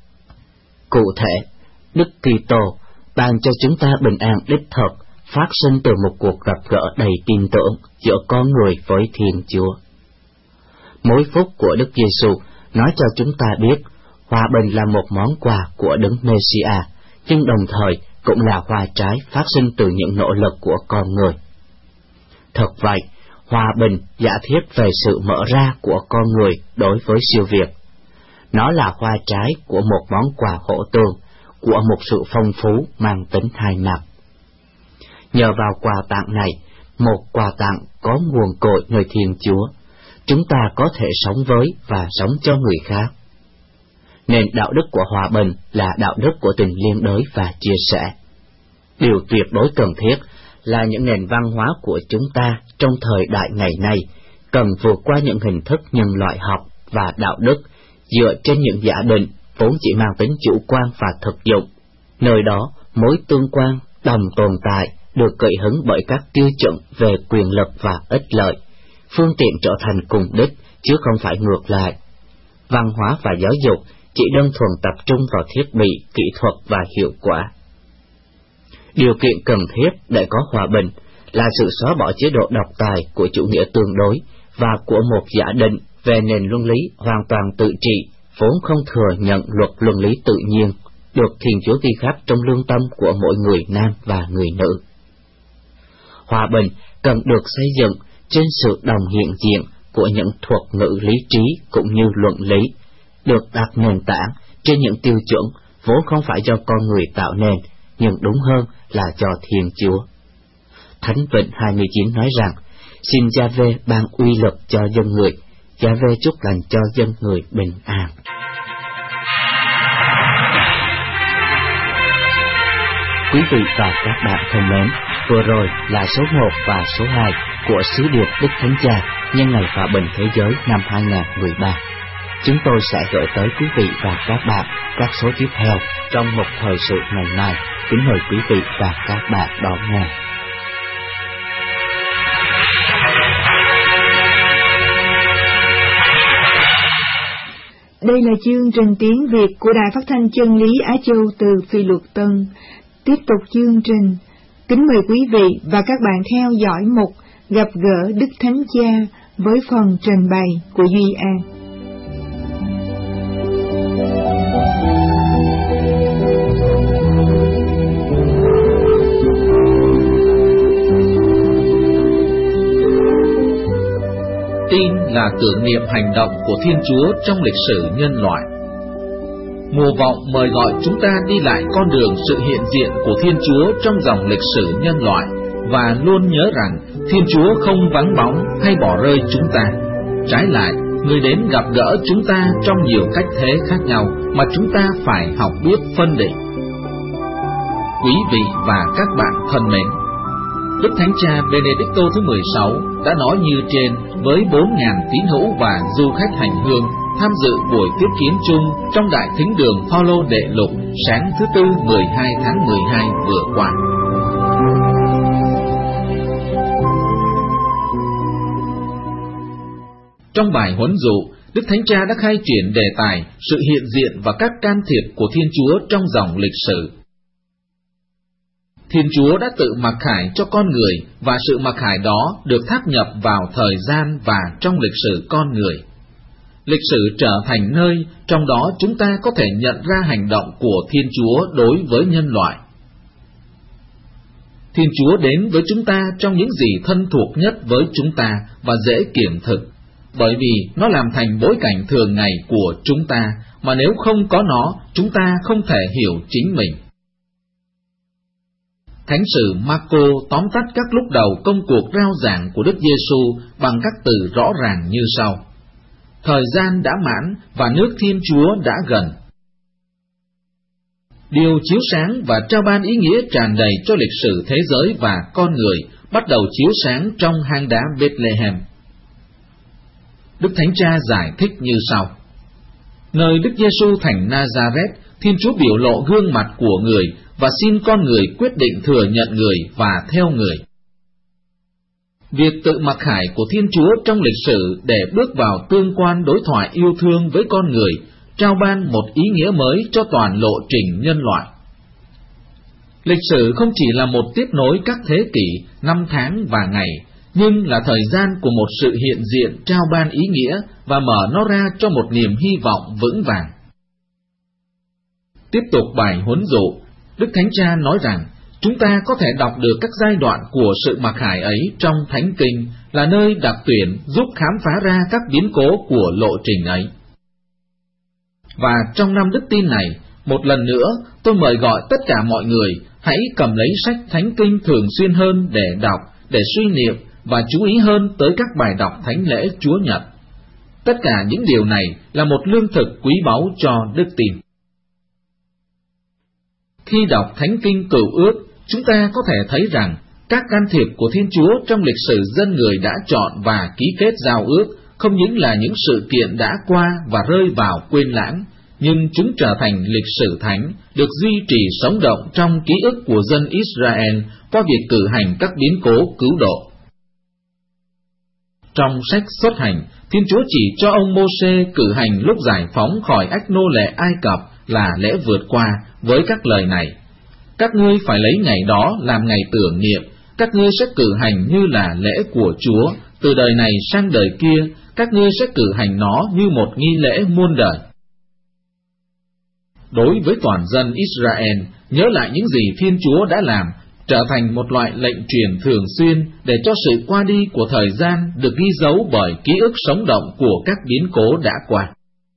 Cụ thể, Đức Kitô ban cho chúng ta bình an đích thực, phát sinh từ một cuộc gặp gỡ đầy tin tưởng giữa con người với Thiên Chúa. Mối phúc của Đức Giêsu nói cho chúng ta biết, hòa bình là một món quà của Đấng Mê-si-a, nhưng đồng thời cũng là hoa trái phát sinh từ những nỗ lực của con người. Thật vậy, hòa bình giả thiết về sự mở ra của con người đối với siêu việt. Nó là hoa trái của một món quà hỗ tương, của một sự phong phú mang tính hai mặt. Nhờ vào quà tặng này, một quà tặng có nguồn cội nơi Thiên Chúa, chúng ta có thể sống với và sống cho người khác. Nền đạo đức của hòa bình là đạo đức của tình liên đới và chia sẻ. Điều tuyệt đối cần thiết là những nền văn hóa của chúng ta trong thời đại ngày nay cần vượt qua những hình thức nhân loại học và đạo đức dựa trên những giả định vốn chỉ mang tính chủ quan và thực dụng. Nơi đó, mối tương quan, đồng tồn tại được gợi hứng bởi các tiêu chuẩn về quyền lực và ích lợi, phương tiện trở thành cùng đích chứ không phải ngược lại. Văn hóa và giáo dục chỉ đơn thuần tập trung vào thiết bị, kỹ thuật và hiệu quả. Điều kiện cần thiết để có hòa bình là sự xóa bỏ chế độ độc tài của chủ nghĩa tương đối và của một giả định về nền luân lý hoàn toàn tự trị, vốn không thừa nhận luật luân lý tự nhiên, được Thiên Chúa ghi khắc trong lương tâm của mỗi người nam và người nữ. Hòa bình cần được xây dựng trên sự đồng hiện diện của những thuật ngữ lý trí cũng như luận lý, được đặt nền tảng trên những tiêu chuẩn vốn không phải do con người tạo nên, nhưng đúng hơn là do Thiên Chúa. Thánh Vịnh hai mươi chín nói rằng, xin Gia-vê ban uy lực cho dân người, Gia-vê chúc lành cho dân người bình an. Quý vị và các bạn thân mến, vừa rồi là số một và số hai của sứ điệp Đức Thánh Cha nhân ngày hòa bình thế giới năm hai không một ba. Chúng tôi sẽ gửi tới quý vị và các bạn các số tiếp theo trong một thời sự ngày mai. Kính mời quý vị và các bạn đón nghe. Đây là chương trình tiếng Việt của Đài Phát thanh Chân lý Á Châu từ Phi Luật Tân. Tiếp tục chương trình, kính mời quý vị và các bạn theo dõi mục Gặp gỡ Đức Thánh Cha với phần trình bày của Duy An. Tin là tưởng niệm hành động của Thiên Chúa trong lịch sử nhân loại. Mùa vọng mời gọi chúng ta đi lại con đường sự hiện diện của Thiên Chúa trong dòng lịch sử nhân loại và luôn nhớ rằng Thiên Chúa không vắng bóng hay bỏ rơi chúng ta. Trái lại, Người đến gặp gỡ chúng ta trong nhiều cách thế khác nhau mà chúng ta phải học biết phân định. Quý vị và các bạn thân mến, Đức Thánh Cha Benedicto thứ mười sáu đã nói như trên với bốn nghìn tín hữu và du khách hành hương tham dự buổi tiếp kiến chung trong Đại Thính đường Phaolô Đệ Lục sáng thứ Tư mười hai tháng mười hai vừa qua. Trong bài huấn dụ, Đức Thánh Cha đã khai triển đề tài sự hiện diện và các can thiệp của Thiên Chúa trong dòng lịch sử. Thiên Chúa đã tự mặc khải cho con người, và sự mặc khải đó được thác nhập vào thời gian và trong lịch sử con người. Lịch sử trở thành nơi trong đó chúng ta có thể nhận ra hành động của Thiên Chúa đối với nhân loại. Thiên Chúa đến với chúng ta trong những gì thân thuộc nhất với chúng ta và dễ kiểm thực, bởi vì nó làm thành bối cảnh thường ngày của chúng ta, mà nếu không có nó, chúng ta không thể hiểu chính mình. Thánh sử Marco tóm tắt các lúc đầu công cuộc rao giảng của Đức Giêsu bằng các từ rõ ràng như sau: thời gian đã mãn và nước Thiên Chúa đã gần. Điều chiếu sáng và trao ban ý nghĩa tràn đầy cho lịch sử thế giới và con người bắt đầu chiếu sáng trong hang đá Bethlehem. Đức Thánh Cha giải thích như sau: nơi Đức Giêsu thành Nazareth, Thiên Chúa biểu lộ gương mặt của người và xin con người quyết định thừa nhận người và theo người. Việc tự mặc khải của Thiên Chúa trong lịch sử để bước vào tương quan đối thoại yêu thương với con người, trao ban một ý nghĩa mới cho toàn lộ trình nhân loại. Lịch sử không chỉ là một tiếp nối các thế kỷ, năm tháng và ngày, nhưng là thời gian của một sự hiện diện trao ban ý nghĩa và mở nó ra cho một niềm hy vọng vững vàng. Tiếp tục bài huấn dụ, Đức Thánh Cha nói rằng chúng ta có thể đọc được các giai đoạn của sự mặc khải ấy trong Thánh Kinh, là nơi đặc tuyển giúp khám phá ra các biến cố của lộ trình ấy. Và trong năm đức tin này, một lần nữa tôi mời gọi tất cả mọi người hãy cầm lấy sách Thánh Kinh thường xuyên hơn để đọc, để suy niệm và chú ý hơn tới các bài đọc thánh lễ Chúa Nhật. Tất cả những điều này là một lương thực quý báu cho đức tin. Khi đọc Thánh Kinh Cựu Ước, chúng ta có thể thấy rằng các can thiệp của Thiên Chúa trong lịch sử dân người đã chọn và ký kết giao ước không những là những sự kiện đã qua và rơi vào quên lãng, nhưng chúng trở thành lịch sử thánh, được duy trì sống động trong ký ức của dân Israel qua việc cử hành các biến cố cứu độ. Trong sách Xuất Hành, Thiên Chúa chỉ cho ông Mô-sê cử hành lúc giải phóng khỏi ách nô lệ Ai Cập là lễ vượt qua với các lời này: các ngươi phải lấy ngày đó làm ngày tưởng niệm, các ngươi sẽ cử hành như là lễ của Chúa, từ đời này sang đời kia, các ngươi sẽ cử hành nó như một nghi lễ muôn đời. Đối với toàn dân Israel, nhớ lại những gì Thiên Chúa đã làm trở thành một loại lệnh truyền thường xuyên để cho sự qua đi của thời gian được ghi dấu bởi ký ức sống động của các biến cố đã qua.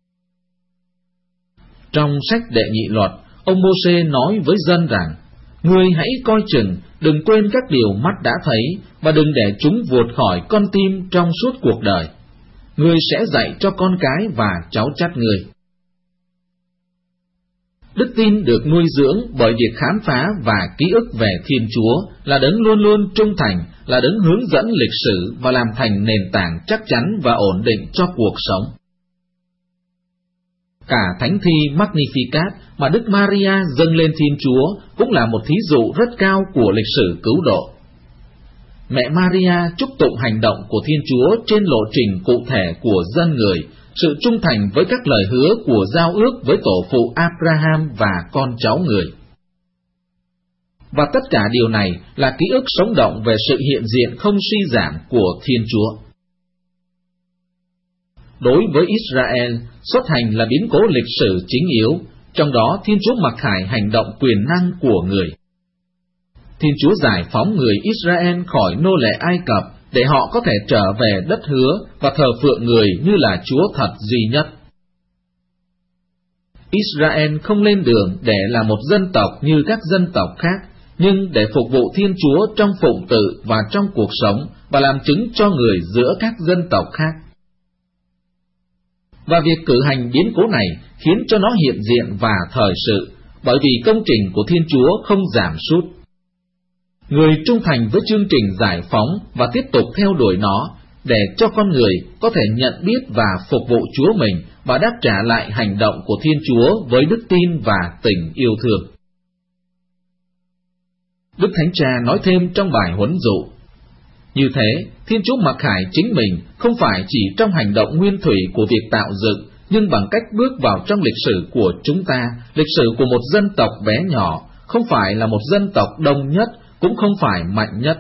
Trong sách Đệ Nhị Luật, ông Mô-sê nói với dân rằng: ngươi hãy coi chừng, đừng quên các điều mắt đã thấy, và đừng để chúng vụt khỏi con tim trong suốt cuộc đời. Ngươi sẽ dạy cho con cái và cháu chắt ngươi. Đức tin được nuôi dưỡng bởi việc khám phá và ký ức về Thiên Chúa, là đấng luôn luôn trung thành, là đấng hướng dẫn lịch sử và làm thành nền tảng chắc chắn và ổn định cho cuộc sống. Cả thánh thi Magnificat mà Đức Maria dâng lên Thiên Chúa cũng là một thí dụ rất cao của lịch sử cứu độ. Mẹ Maria chúc tụng hành động của Thiên Chúa trên lộ trình cụ thể của dân người, sự trung thành với các lời hứa của giao ước với tổ phụ Abraham và con cháu người. Và tất cả điều này là ký ức sống động về sự hiện diện không suy giảm của Thiên Chúa. Đối với Israel, Xuất Hành là biến cố lịch sử chính yếu, trong đó Thiên Chúa mặc khải hành động quyền năng của người. Thiên Chúa giải phóng người Israel khỏi nô lệ Ai Cập để họ có thể trở về đất hứa và thờ phượng người như là Chúa thật duy nhất. Israel không lên đường để là một dân tộc như các dân tộc khác, nhưng để phục vụ Thiên Chúa trong phụng tự và trong cuộc sống, và làm chứng cho người giữa các dân tộc khác. Và việc cử hành biến cố này khiến cho nó hiện diện và thời sự, bởi vì công trình của Thiên Chúa không giảm sút. Người trung thành với chương trình giải phóng và tiếp tục theo đuổi nó, để cho con người có thể nhận biết và phục vụ Chúa mình và đáp trả lại hành động của Thiên Chúa với đức tin và tình yêu thương. Đức Thánh Cha nói thêm trong bài huấn dụ: như thế, Thiên Chúa mặc khải chính mình không phải chỉ trong hành động nguyên thủy của việc tạo dựng, nhưng bằng cách bước vào trong lịch sử của chúng ta, lịch sử của một dân tộc bé nhỏ, không phải là một dân tộc đông nhất, cũng không phải mạnh nhất.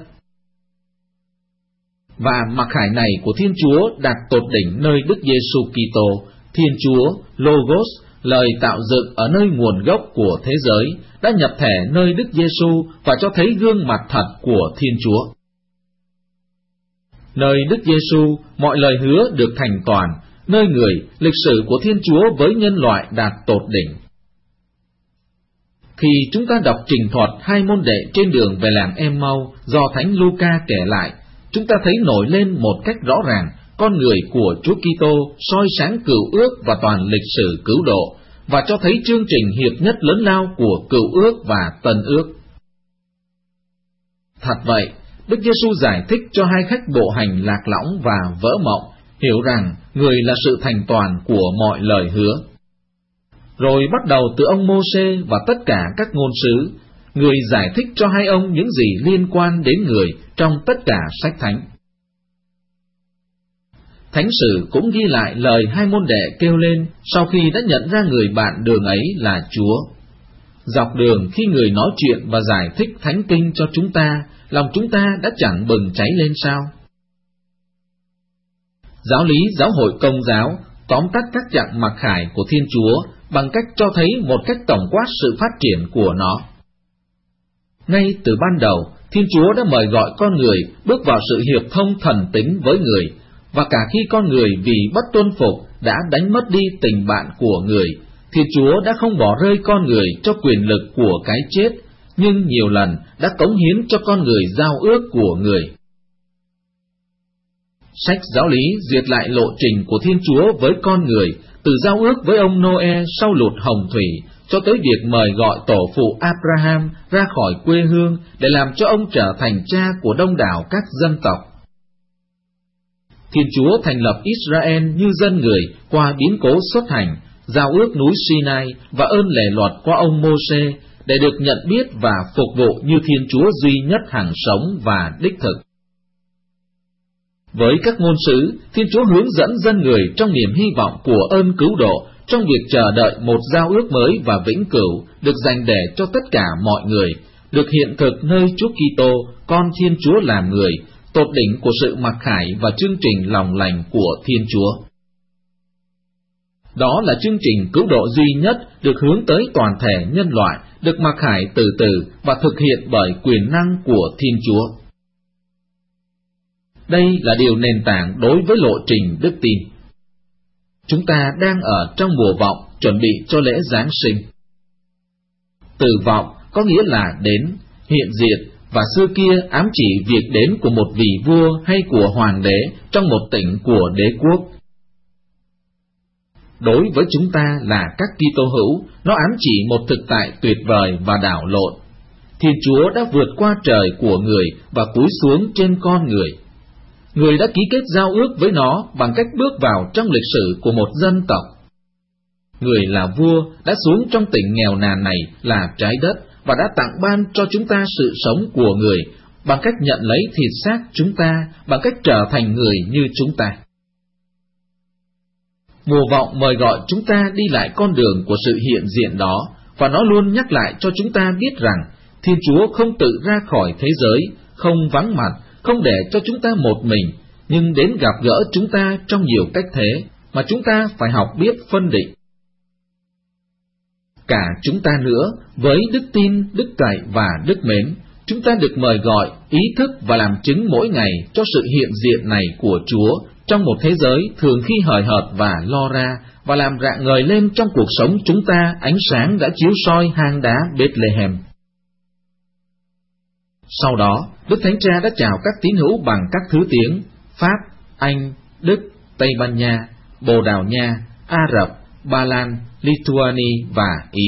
Và mặc khải này của Thiên Chúa đạt tột đỉnh nơi Đức Giêsu Kitô, Thiên Chúa, Logos, lời tạo dựng ở nơi nguồn gốc của thế giới đã nhập thể nơi Đức Giêsu và cho thấy gương mặt thật của Thiên Chúa. Nơi Đức Giêsu, mọi lời hứa được thành toàn, nơi người, lịch sử của Thiên Chúa với nhân loại đạt tột đỉnh. Khi chúng ta đọc trình thuật hai môn đệ trên đường về làng Em-mau do Thánh Luca kể lại, chúng ta thấy nổi lên một cách rõ ràng con người của Chúa Kitô soi sáng cựu ước và toàn lịch sử cứu độ, và cho thấy chương trình hiệp nhất lớn lao của cựu ước và tân ước. Thật vậy, Đức Giêsu giải thích cho hai khách bộ hành lạc lõng và vỡ mộng, hiểu rằng người là sự thành toàn của mọi lời hứa. Rồi bắt đầu từ ông Mô-sê và tất cả các ngôn sứ, người giải thích cho hai ông những gì liên quan đến người trong tất cả sách thánh. Thánh sử cũng ghi lại lời hai môn đệ kêu lên sau khi đã nhận ra người bạn đường ấy là Chúa. Dọc đường khi người nói chuyện và giải thích thánh kinh cho chúng ta, lòng chúng ta đã chẳng bừng cháy lên sao? Giáo lý giáo hội Công giáo tóm tắt các dạng mặc khải của Thiên Chúa bằng cách cho thấy một cách tổng quát sự phát triển của nó. Ngay từ ban đầu, Thiên Chúa đã mời gọi con người bước vào sự hiệp thông thần tính với người, và cả khi con người vì bất tuân phục đã đánh mất đi tình bạn của người, Thiên Chúa đã không bỏ rơi con người cho quyền lực của cái chết, nhưng nhiều lần đã cống hiến cho con người giao ước của người. Sách giáo lý duyệt lại lộ trình của Thiên Chúa với con người, từ giao ước với ông Noe sau lụt hồng thủy, cho tới việc mời gọi tổ phụ Abraham ra khỏi quê hương để làm cho ông trở thành cha của đông đảo các dân tộc. Thiên Chúa thành lập Israel như dân người qua biến cố xuất hành, giao ước núi Sinai và ơn lề luật qua ông Mô-sê để được nhận biết và phục vụ như Thiên Chúa duy nhất hằng sống và đích thực. Với các ngôn sứ, Thiên Chúa hướng dẫn dân người trong niềm hy vọng của ơn cứu độ, trong việc chờ đợi một giao ước mới và vĩnh cửu được dành để cho tất cả mọi người, được hiện thực nơi Chúa Kitô, con Thiên Chúa làm người, tột đỉnh của sự mặc khải và chương trình lòng lành của Thiên Chúa. Đó là chương trình cứu độ duy nhất được hướng tới toàn thể nhân loại, được mặc khải từ từ và thực hiện bởi quyền năng của Thiên Chúa. Đây là điều nền tảng đối với lộ trình đức tin. Chúng ta đang ở trong mùa vọng chuẩn bị cho lễ Giáng sinh. Từ vọng có nghĩa là đến, hiện diện, và xưa kia ám chỉ việc đến của một vị vua hay của hoàng đế trong một tỉnh của đế quốc. Đối với chúng ta là các Kitô hữu, nó ám chỉ một thực tại tuyệt vời và đảo lộn. Thiên Chúa đã vượt qua trời của người và cúi xuống trên con người. Người đã ký kết giao ước với nó bằng cách bước vào trong lịch sử của một dân tộc. Người là vua đã xuống trong tỉnh nghèo nàn này là trái đất và đã tặng ban cho chúng ta sự sống của người bằng cách nhận lấy thịt xác chúng ta, bằng cách trở thành người như chúng ta. Mùa vọng mời gọi chúng ta đi lại con đường của sự hiện diện đó, và nó luôn nhắc lại cho chúng ta biết rằng Thiên Chúa không tự ra khỏi thế giới, không vắng mặt, không để cho chúng ta một mình, nhưng đến gặp gỡ chúng ta trong nhiều cách thế mà chúng ta phải học biết phân định. Cả chúng ta nữa, với đức tin, đức cậy và đức mến, chúng ta được mời gọi, ý thức và làm chứng mỗi ngày cho sự hiện diện này của Chúa trong một thế giới thường khi hời hợt và lo ra, và làm rạng ngời lên trong cuộc sống chúng ta ánh sáng đã chiếu soi hang đá Bethlehem. Sau đó, Đức Thánh Cha đã chào các tín hữu bằng các thứ tiếng Pháp, Anh, Đức, Tây Ban Nha, Bồ Đào Nha, Ả Rập, Ba Lan, Lithuania và Ý.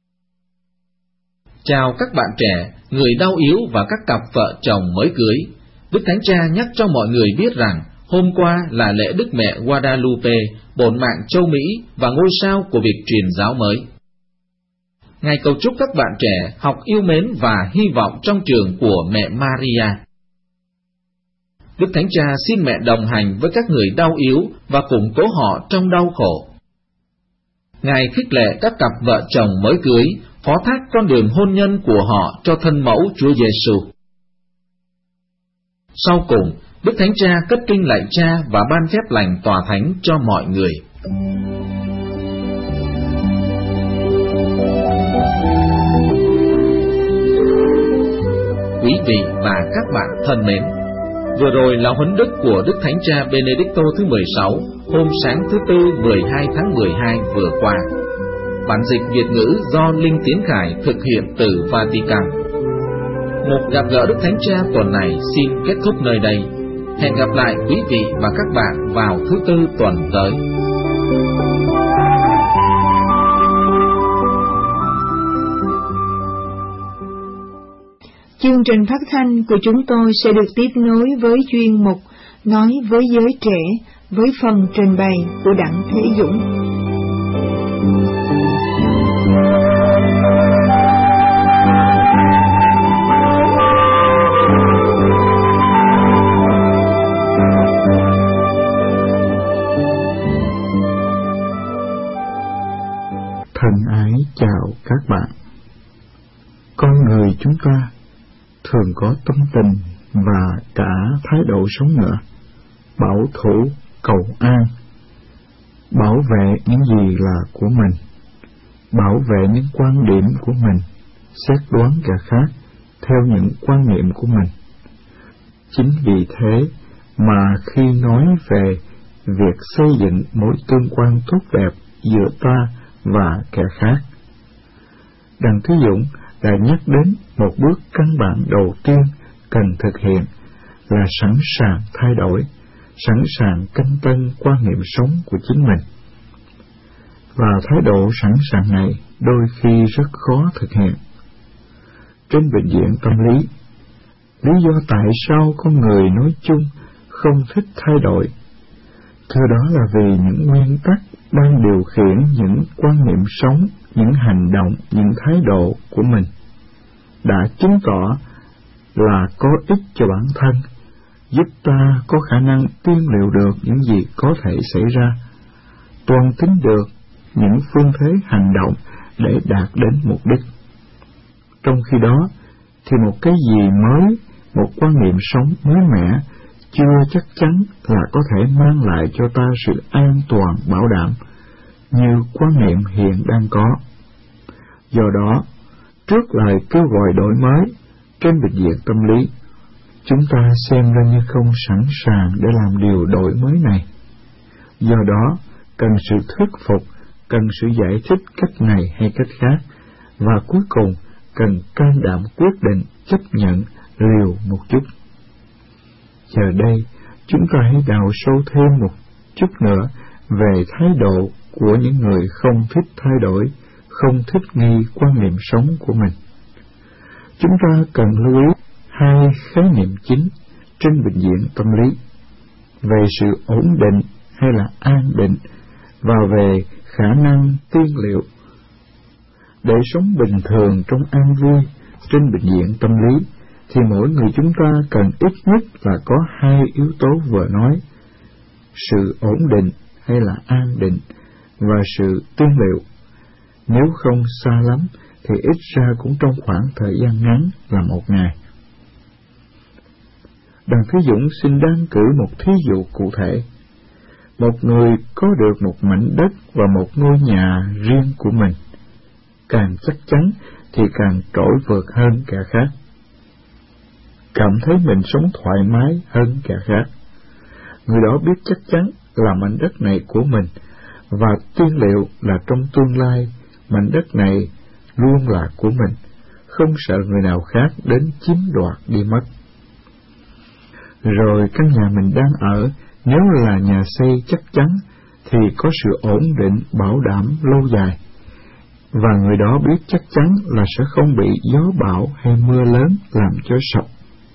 Chào các bạn trẻ, người đau yếu và các cặp vợ chồng mới cưới. Đức Thánh Cha nhắc cho mọi người biết rằng hôm qua là lễ Đức Mẹ Guadalupe, bổn mạng châu Mỹ và ngôi sao của việc truyền giáo mới. Ngài cầu chúc các bạn trẻ học yêu mến và hy vọng trong trường của mẹ Maria. Đức Thánh Cha xin mẹ đồng hành với các người đau yếu và củng cố họ trong đau khổ. Ngài khích lệ các cặp vợ chồng mới cưới, phó thác con đường hôn nhân của họ cho thân mẫu Chúa Giêsu. Sau cùng, Đức Thánh Cha cất kinh lạy Cha và ban phép lành tòa thánh cho mọi người. quý vị và các bạn thân mến, vừa rồi là huấn đức của Đức Thánh Cha Benedicto thứ mười sáu hôm sáng thứ Tư mười hai tháng mười hai vừa qua. Bản dịch Việt ngữ do Linh Tiến Khải thực hiện từ Vatican. Một gặp gỡ Đức Thánh Cha tuần này xin kết thúc nơi đây. Hẹn gặp lại quý vị và các bạn vào thứ Tư tuần tới. Chương trình phát thanh của chúng tôi sẽ được tiếp nối với chuyên mục Nói với giới trẻ với phần trình bày của Đặng Thế Dũng. Thân ái chào các bạn. Con người chúng ta thường có tâm tình và cả thái độ sống nữa, bảo thủ, cầu an, bảo vệ những gì là của mình, bảo vệ những quan điểm của mình, xét đoán kẻ khác theo những quan niệm của mình. Chính vì thế mà khi nói về việc xây dựng mối tương quan tốt đẹp giữa ta và kẻ khác, Đặng Thế Dũng đã nhắc đến một bước căn bản đầu tiên cần thực hiện là sẵn sàng thay đổi, sẵn sàng canh tân quan niệm sống của chính mình. Và thái độ sẵn sàng này đôi khi rất khó thực hiện. Trên bệnh viện tâm lý, lý do tại sao con người nói chung không thích thay đổi, thưa đó là vì những nguyên tắc đang điều khiển những quan niệm sống, những hành động, những thái độ của mình đã chứng tỏ là có ích cho bản thân, giúp ta có khả năng tiên liệu được những gì có thể xảy ra, toan tính được những phương thế hành động để đạt đến mục đích. Trong khi đó, thì một cái gì mới, một quan niệm sống mới mẻ, chưa chắc chắn là có thể mang lại cho ta sự an toàn bảo đảm như quan niệm hiện đang có. Do đó, trước lời kêu gọi đổi mới trên bệnh viện tâm lý, chúng ta xem ra như không sẵn sàng để làm điều đổi mới này. Do đó, cần sự thuyết phục, cần sự giải thích cách này hay cách khác, và cuối cùng cần can đảm quyết định chấp nhận liều một chút. Giờ đây, chúng ta hãy đào sâu thêm một chút nữa về thái độ của những người không thích thay đổi, không thích nghi quan niệm sống của mình. Chúng ta cần lưu ý hai khái niệm chính trên bệnh viện tâm lý, về sự ổn định hay là an định, và về khả năng tiên liệu. Để sống bình thường trong an vui trên bệnh viện tâm lý, thì mỗi người chúng ta cần ít nhất là có hai yếu tố vừa nói, sự ổn định hay là an định, và sự tiên liệu. Nếu không xa lắm, thì ít ra cũng trong khoảng thời gian ngắn là một ngày. Đặng Thế Dũng xin đăng cử một thí dụ cụ thể. Một người có được một mảnh đất và một ngôi nhà riêng của mình, càng chắc chắn thì càng trỗi vượt hơn kẻ khác, cảm thấy mình sống thoải mái hơn kẻ khác. Người đó biết chắc chắn là mảnh đất này của mình, và tiên liệu là trong tương lai mảnh đất này luôn là của mình, không sợ người nào khác đến chiếm đoạt đi mất. Rồi căn nhà mình đang ở, nếu là nhà xây chắc chắn, thì có sự ổn định bảo đảm lâu dài, và người đó biết chắc chắn là sẽ không bị gió bão hay mưa lớn làm cho sập.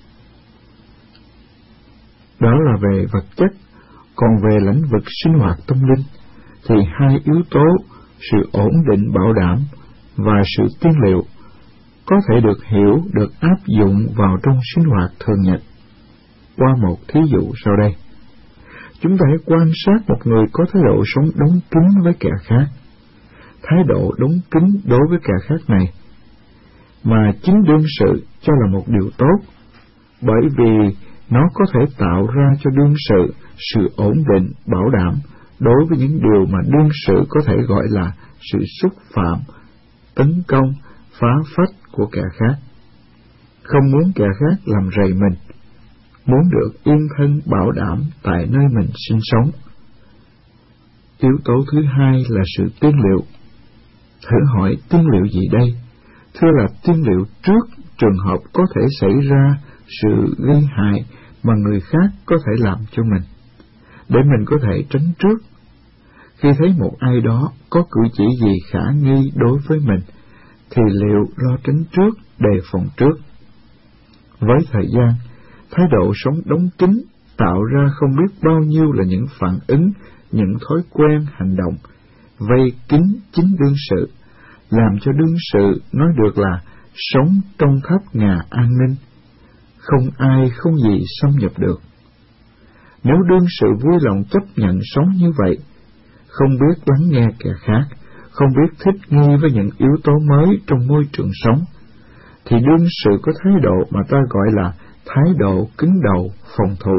Đó là về vật chất. Còn về lĩnh vực sinh hoạt tâm linh, thì hai yếu tố, sự ổn định bảo đảm và sự tiên liệu, có thể được hiểu, được áp dụng vào trong sinh hoạt thường nhật. Qua một thí dụ sau đây, chúng ta hãy quan sát một người có thái độ sống đóng kín với kẻ khác. Thái độ đóng kín đối với kẻ khác này, mà chính đương sự cho là một điều tốt, bởi vì nó có thể tạo ra cho đương sự sự ổn định, bảo đảm đối với những điều mà đương sự có thể gọi là sự xúc phạm, tấn công, phá phách của kẻ khác. không muốn kẻ khác làm rầy mình, muốn được yên thân bảo đảm tại nơi mình sinh sống. Yếu tố thứ hai là sự tiên liệu. Thử hỏi tiên liệu gì đây? Thưa là tiên liệu trước trường hợp có thể xảy ra sự gây hại mà người khác có thể làm cho mình, để mình có thể tránh trước. Khi thấy một ai đó có cử chỉ gì khả nghi đối với mình, thì liệu lo tránh trước, đề phòng trước. Với thời gian, thái độ sống đóng kín tạo ra không biết bao nhiêu là những phản ứng, những thói quen hành động, vây kín chính đương sự, làm cho đương sự nói được là sống trong tháp ngà an ninh, không ai không gì xâm nhập được. Nếu đương sự vui lòng chấp nhận sống như vậy, không biết lắng nghe kẻ khác, không biết thích nghi với những yếu tố mới trong môi trường sống, thì đương sự có thái độ mà ta gọi là thái độ cứng đầu phòng thủ.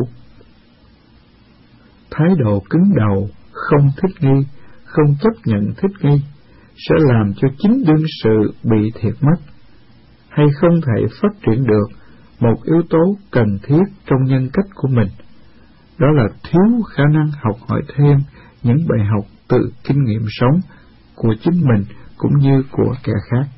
Thái độ cứng đầu, không thích nghi, không chấp nhận thích nghi, sẽ làm cho chính đương sự bị thiệt mất, hay không thể phát triển được một yếu tố cần thiết trong nhân cách của mình, đó là thiếu khả năng học hỏi thêm những bài học từ kinh nghiệm sống của chính mình cũng như của kẻ khác.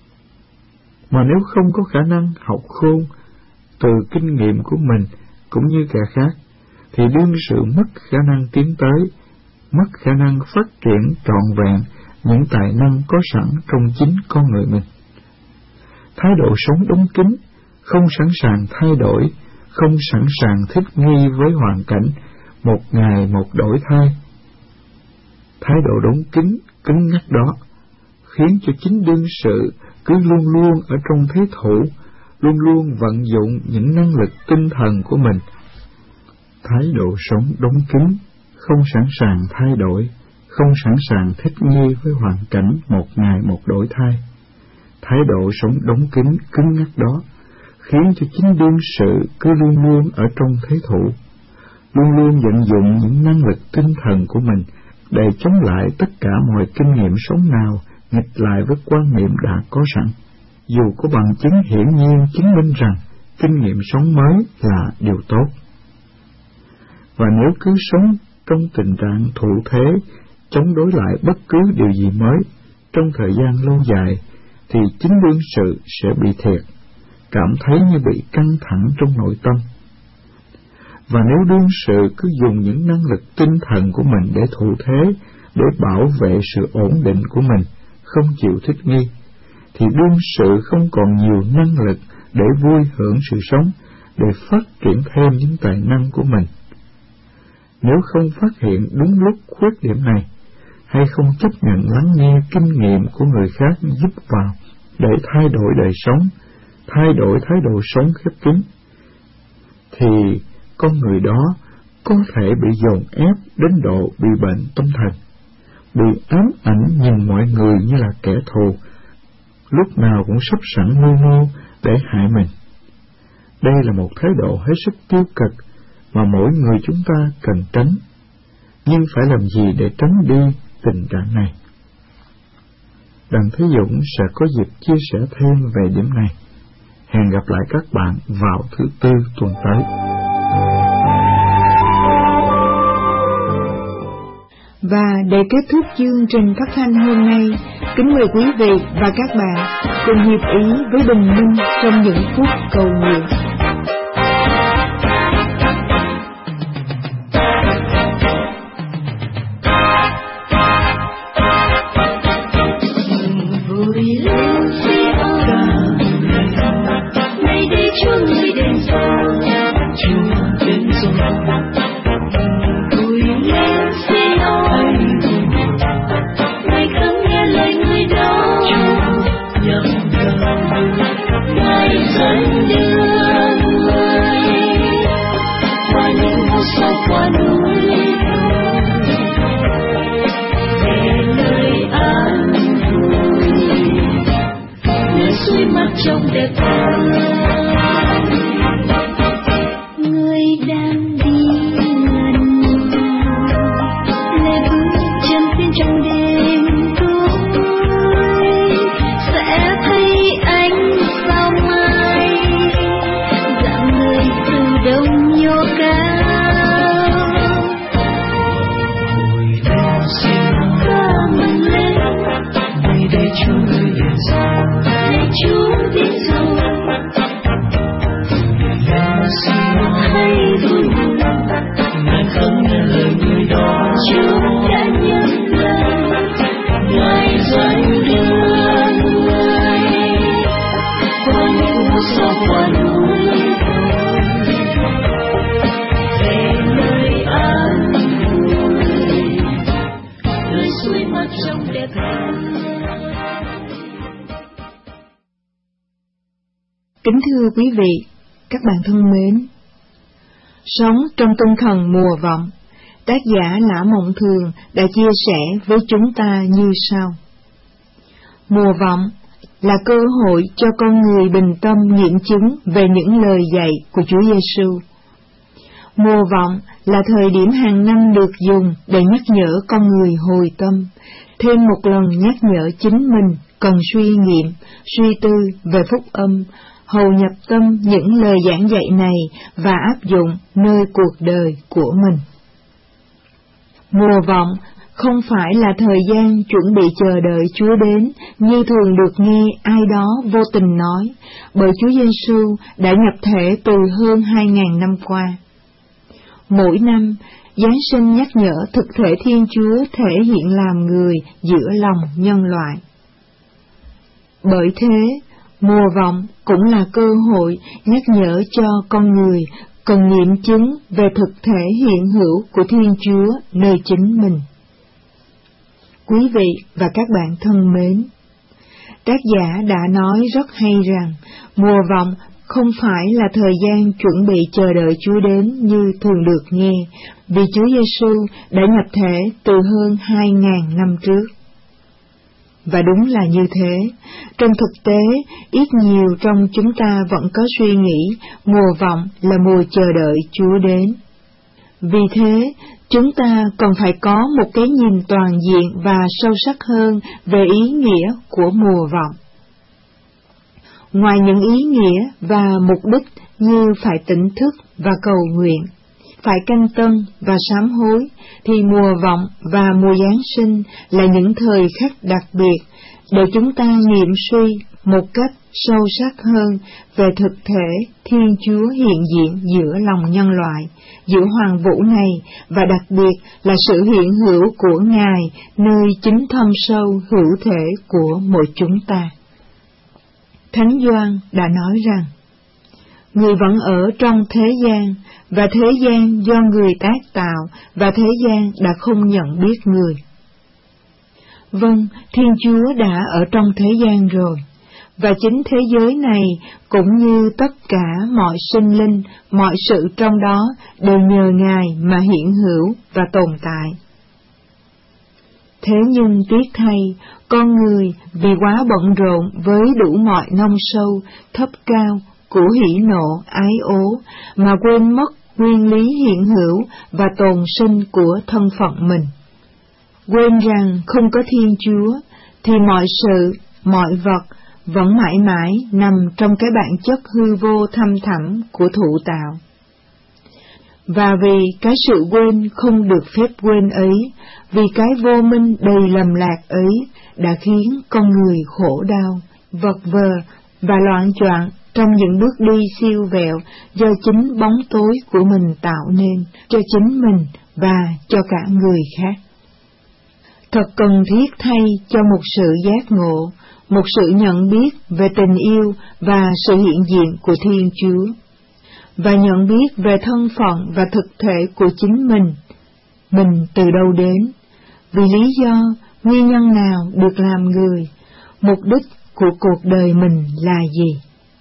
Mà nếu không có khả năng học khôn từ kinh nghiệm của mình cũng như kẻ khác, thì đương sự mất khả năng tiến tới, mất khả năng phát triển trọn vẹn những tài năng có sẵn trong chính con người mình. Thái độ sống đóng kín, không sẵn sàng thay đổi, không sẵn sàng thích nghi với hoàn cảnh, một ngày một đổi thay. Thái độ đóng kín, cứng nhắc đó, khiến cho chính đương sự cứ luôn luôn ở trong thế thủ, luôn luôn vận dụng những năng lực tinh thần của mình. Thái độ sống đóng kín, không sẵn sàng thay đổi, không sẵn sàng thích nghi với hoàn cảnh, một ngày một đổi thay. Thái độ sống đóng kín, cứng nhắc đó, khiến cho chính đương sự cứ luôn luôn ở trong thế thủ, luôn luôn vận dụng những năng lực tinh thần của mình để chống lại tất cả mọi kinh nghiệm sống nào nghịch lại với quan niệm đã có sẵn, dù có bằng chứng hiển nhiên chứng minh rằng kinh nghiệm sống mới là điều tốt. Và nếu cứ sống trong tình trạng thụ thế, chống đối lại bất cứ điều gì mới trong thời gian lâu dài, thì chính đương sự sẽ bị thiệt, cảm thấy như bị căng thẳng trong nội tâm. Và nếu đương sự cứ dùng những năng lực tinh thần của mình để thụ thế, để bảo vệ sự ổn định của mình, không chịu thích nghi, thì đương sự không còn nhiều năng lực để vui hưởng sự sống, để phát triển thêm những tài năng của mình. Nếu không phát hiện đúng lúc khuyết điểm này, hay không chấp nhận lắng nghe kinh nghiệm của người khác giúp vào để thay đổi đời sống, thay đổi thái độ sống khép kín, thì con người đó có thể bị dồn ép đến độ bị bệnh tâm thần, bị ám ảnh nhìn mọi người như là kẻ thù, lúc nào cũng sắp sẵn mưu mô để hại mình. Đây là một thái độ hết sức tiêu cực mà mỗi người chúng ta cần tránh. Nhưng phải làm gì để tránh đi tình trạng này? Đặng Thế Dũng sẽ có dịp chia sẻ thêm về điểm này. Hẹn gặp lại các bạn vào thứ Tư tuần tới. Và để kết thúc chương trình phát thanh hôm nay, kính mời quý vị và các bạn cùng hiệp ý với Bình Minh trong những phút cầu nguyện. Trong đẹp người đang đi lần lê bước chân phiên trong đêm tối, sẽ thấy ánh sao mai tôi buồn, Ngài không nghe lời người đó. Chúa đã nhận lời, Ngài dẫn đưa người qua những mùa gió qua núi về nơi an vui, nơi suối mắt trong đẹp thương. Kính thưa quý vị, các bạn thân mến, sống trong tinh thần mùa vọng, tác giả Lã Mộng Thường đã chia sẻ với chúng ta như sau. Mùa vọng là cơ hội cho con người bình tâm nghiệm chứng về những lời dạy của Chúa Giêsu. Mùa vọng là thời điểm hàng năm được dùng để nhắc nhở con người hồi tâm, thêm một lần nhắc nhở chính mình cần suy nghiệm, suy tư về phúc âm, hầu nhập tâm những lời giảng dạy này và áp dụng nơi cuộc đời của mình. Mùa vọng không phải là thời gian chuẩn bị chờ đợi Chúa đến như thường được nghe ai đó vô tình nói, bởi Chúa Giêsu đã nhập thể từ hơn hai ngàn năm qua. Mỗi năm, Giáng sinh nhắc nhở thực thể Thiên Chúa thể hiện làm người giữa lòng nhân loại. Bởi thế, mùa vọng cũng là cơ hội nhắc nhở cho con người cần nghiệm chứng về thực thể hiện hữu của Thiên Chúa nơi chính mình. Quý vị và các bạn thân mến, tác giả đã nói rất hay rằng mùa vọng không phải là thời gian chuẩn bị chờ đợi Chúa đến như thường được nghe, vì Chúa Giêsu đã nhập thể từ hơn hai ngàn năm trước. Và đúng là như thế, trong thực tế, ít nhiều trong chúng ta vẫn có suy nghĩ mùa vọng là mùa chờ đợi Chúa đến. Vì thế, chúng ta cần phải có một cái nhìn toàn diện và sâu sắc hơn về ý nghĩa của mùa vọng. Ngoài những ý nghĩa và mục đích như phải tỉnh thức và cầu nguyện, phải canh tân và sám hối, thì mùa vọng và mùa Giáng sinh là những thời khắc đặc biệt để chúng ta nghiệm suy một cách sâu sắc hơn về thực thể Thiên Chúa hiện diện giữa lòng nhân loại, giữa hoàn vũ này, và đặc biệt là sự hiện hữu của Ngài nơi chính thâm sâu hữu thể của mỗi chúng ta. Thánh Gioan đã nói rằng, người vẫn ở trong thế gian, và thế gian do người tác tạo, và thế gian đã không nhận biết người. Vâng, Thiên Chúa đã ở trong thế gian rồi, và chính thế giới này cũng như tất cả mọi sinh linh, mọi sự trong đó đều nhờ Ngài mà hiện hữu và tồn tại. Thế nhưng tiếc thay, con người vì quá bận rộn với đủ mọi nông sâu, thấp cao, của hỉ nộ, ái ố, mà quên mất nguyên lý hiện hữu và tồn sinh của thân phận mình. Quên rằng không có Thiên Chúa, thì mọi sự, mọi vật vẫn mãi mãi nằm trong cái bản chất hư vô thâm thẳm của thụ tạo. Và vì cái sự quên không được phép quên ấy, vì cái vô minh đầy lầm lạc ấy đã khiến con người khổ đau, vật vờ và loạn choạng trong những bước đi siêu vẹo do chính bóng tối của mình tạo nên cho chính mình và cho cả người khác. Thật cần thiết thay cho một sự giác ngộ, một sự nhận biết về tình yêu và sự hiện diện của Thiên Chúa, và nhận biết về thân phận và thực thể của chính mình, mình từ đâu đến, vì lý do, nguyên nhân nào được làm người, mục đích của cuộc đời mình là gì.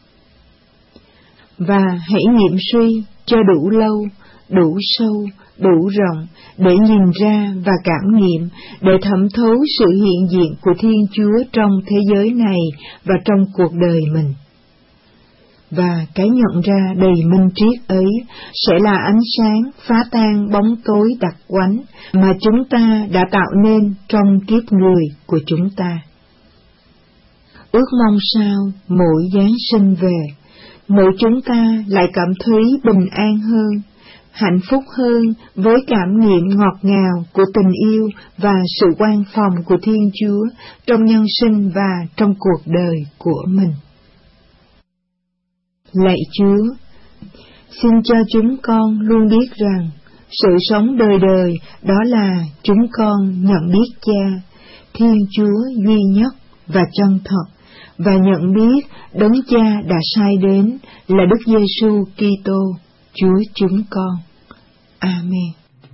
Và hãy nghiệm suy cho đủ lâu, đủ sâu, đủ rộng để nhìn ra và cảm nghiệm, để thẩm thấu sự hiện diện của Thiên Chúa trong thế giới này và trong cuộc đời mình. Và cái nhận ra đầy minh triết ấy sẽ là ánh sáng phá tan bóng tối đặc quánh mà chúng ta đã tạo nên trong kiếp người của chúng ta. Ước mong sao mỗi Giáng sinh về, mỗi chúng ta lại cảm thấy bình an hơn, hạnh phúc hơn với cảm nghiệm ngọt ngào của tình yêu và sự quan phòng của Thiên Chúa trong nhân sinh và trong cuộc đời của mình. Lạy Chúa, Xin cho chúng con luôn biết rằng sự sống đời đời đó là chúng con nhận biết Cha, Thiên Chúa duy nhất và chân thật, và nhận biết Đấng Cha đã sai đến là Đức Giêsu Kitô, Chúa chúng con. Amen.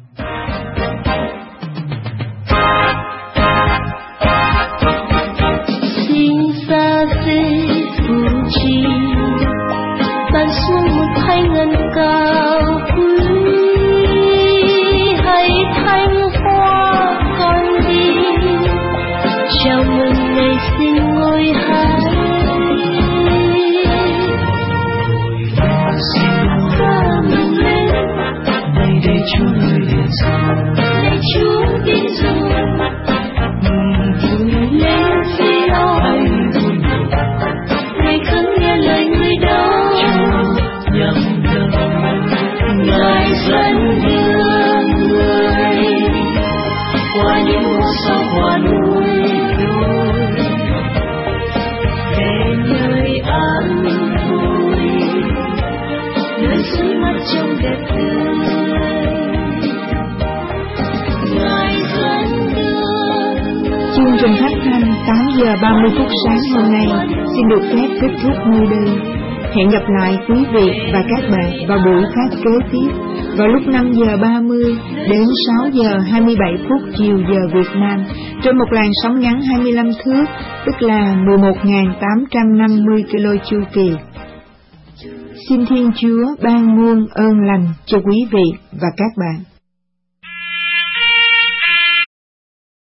Xin xa xê phù chi, ban xuống một thanh ngân cao quý, hãy thanh hoa con đi, chào mừng ngày sinh ngôi hai. Ta mừng lên, này để Chúa nơi liền rồi, này Chúa đi rồi, mừng vui lên phi ô, này khấn nghe lời người đó, nhầm đầu, Ngài dẫn đưa người qua những hồ sâu hoa núi đồi, về nơi an vui, nơi suối mắt trong đẹp tươi. Ngài dẫn đưa. Chương trình phát thanh tám giờ ba mươi phút sáng hôm nay xin được phép kết thúc nơi đây. Hẹn gặp lại quý vị và các bạn vào buổi phát kế tiếp vào lúc năm giờ ba mươi đến sáu giờ hai mươi bảy phút chiều giờ Việt Nam trên một làn sóng ngắn hai mươi lăm thước, tức là mười một nghìn tám trăm năm mươi ki lô chu kỳ. Xin Thiên Chúa ban muôn ơn lành cho quý vị và các bạn.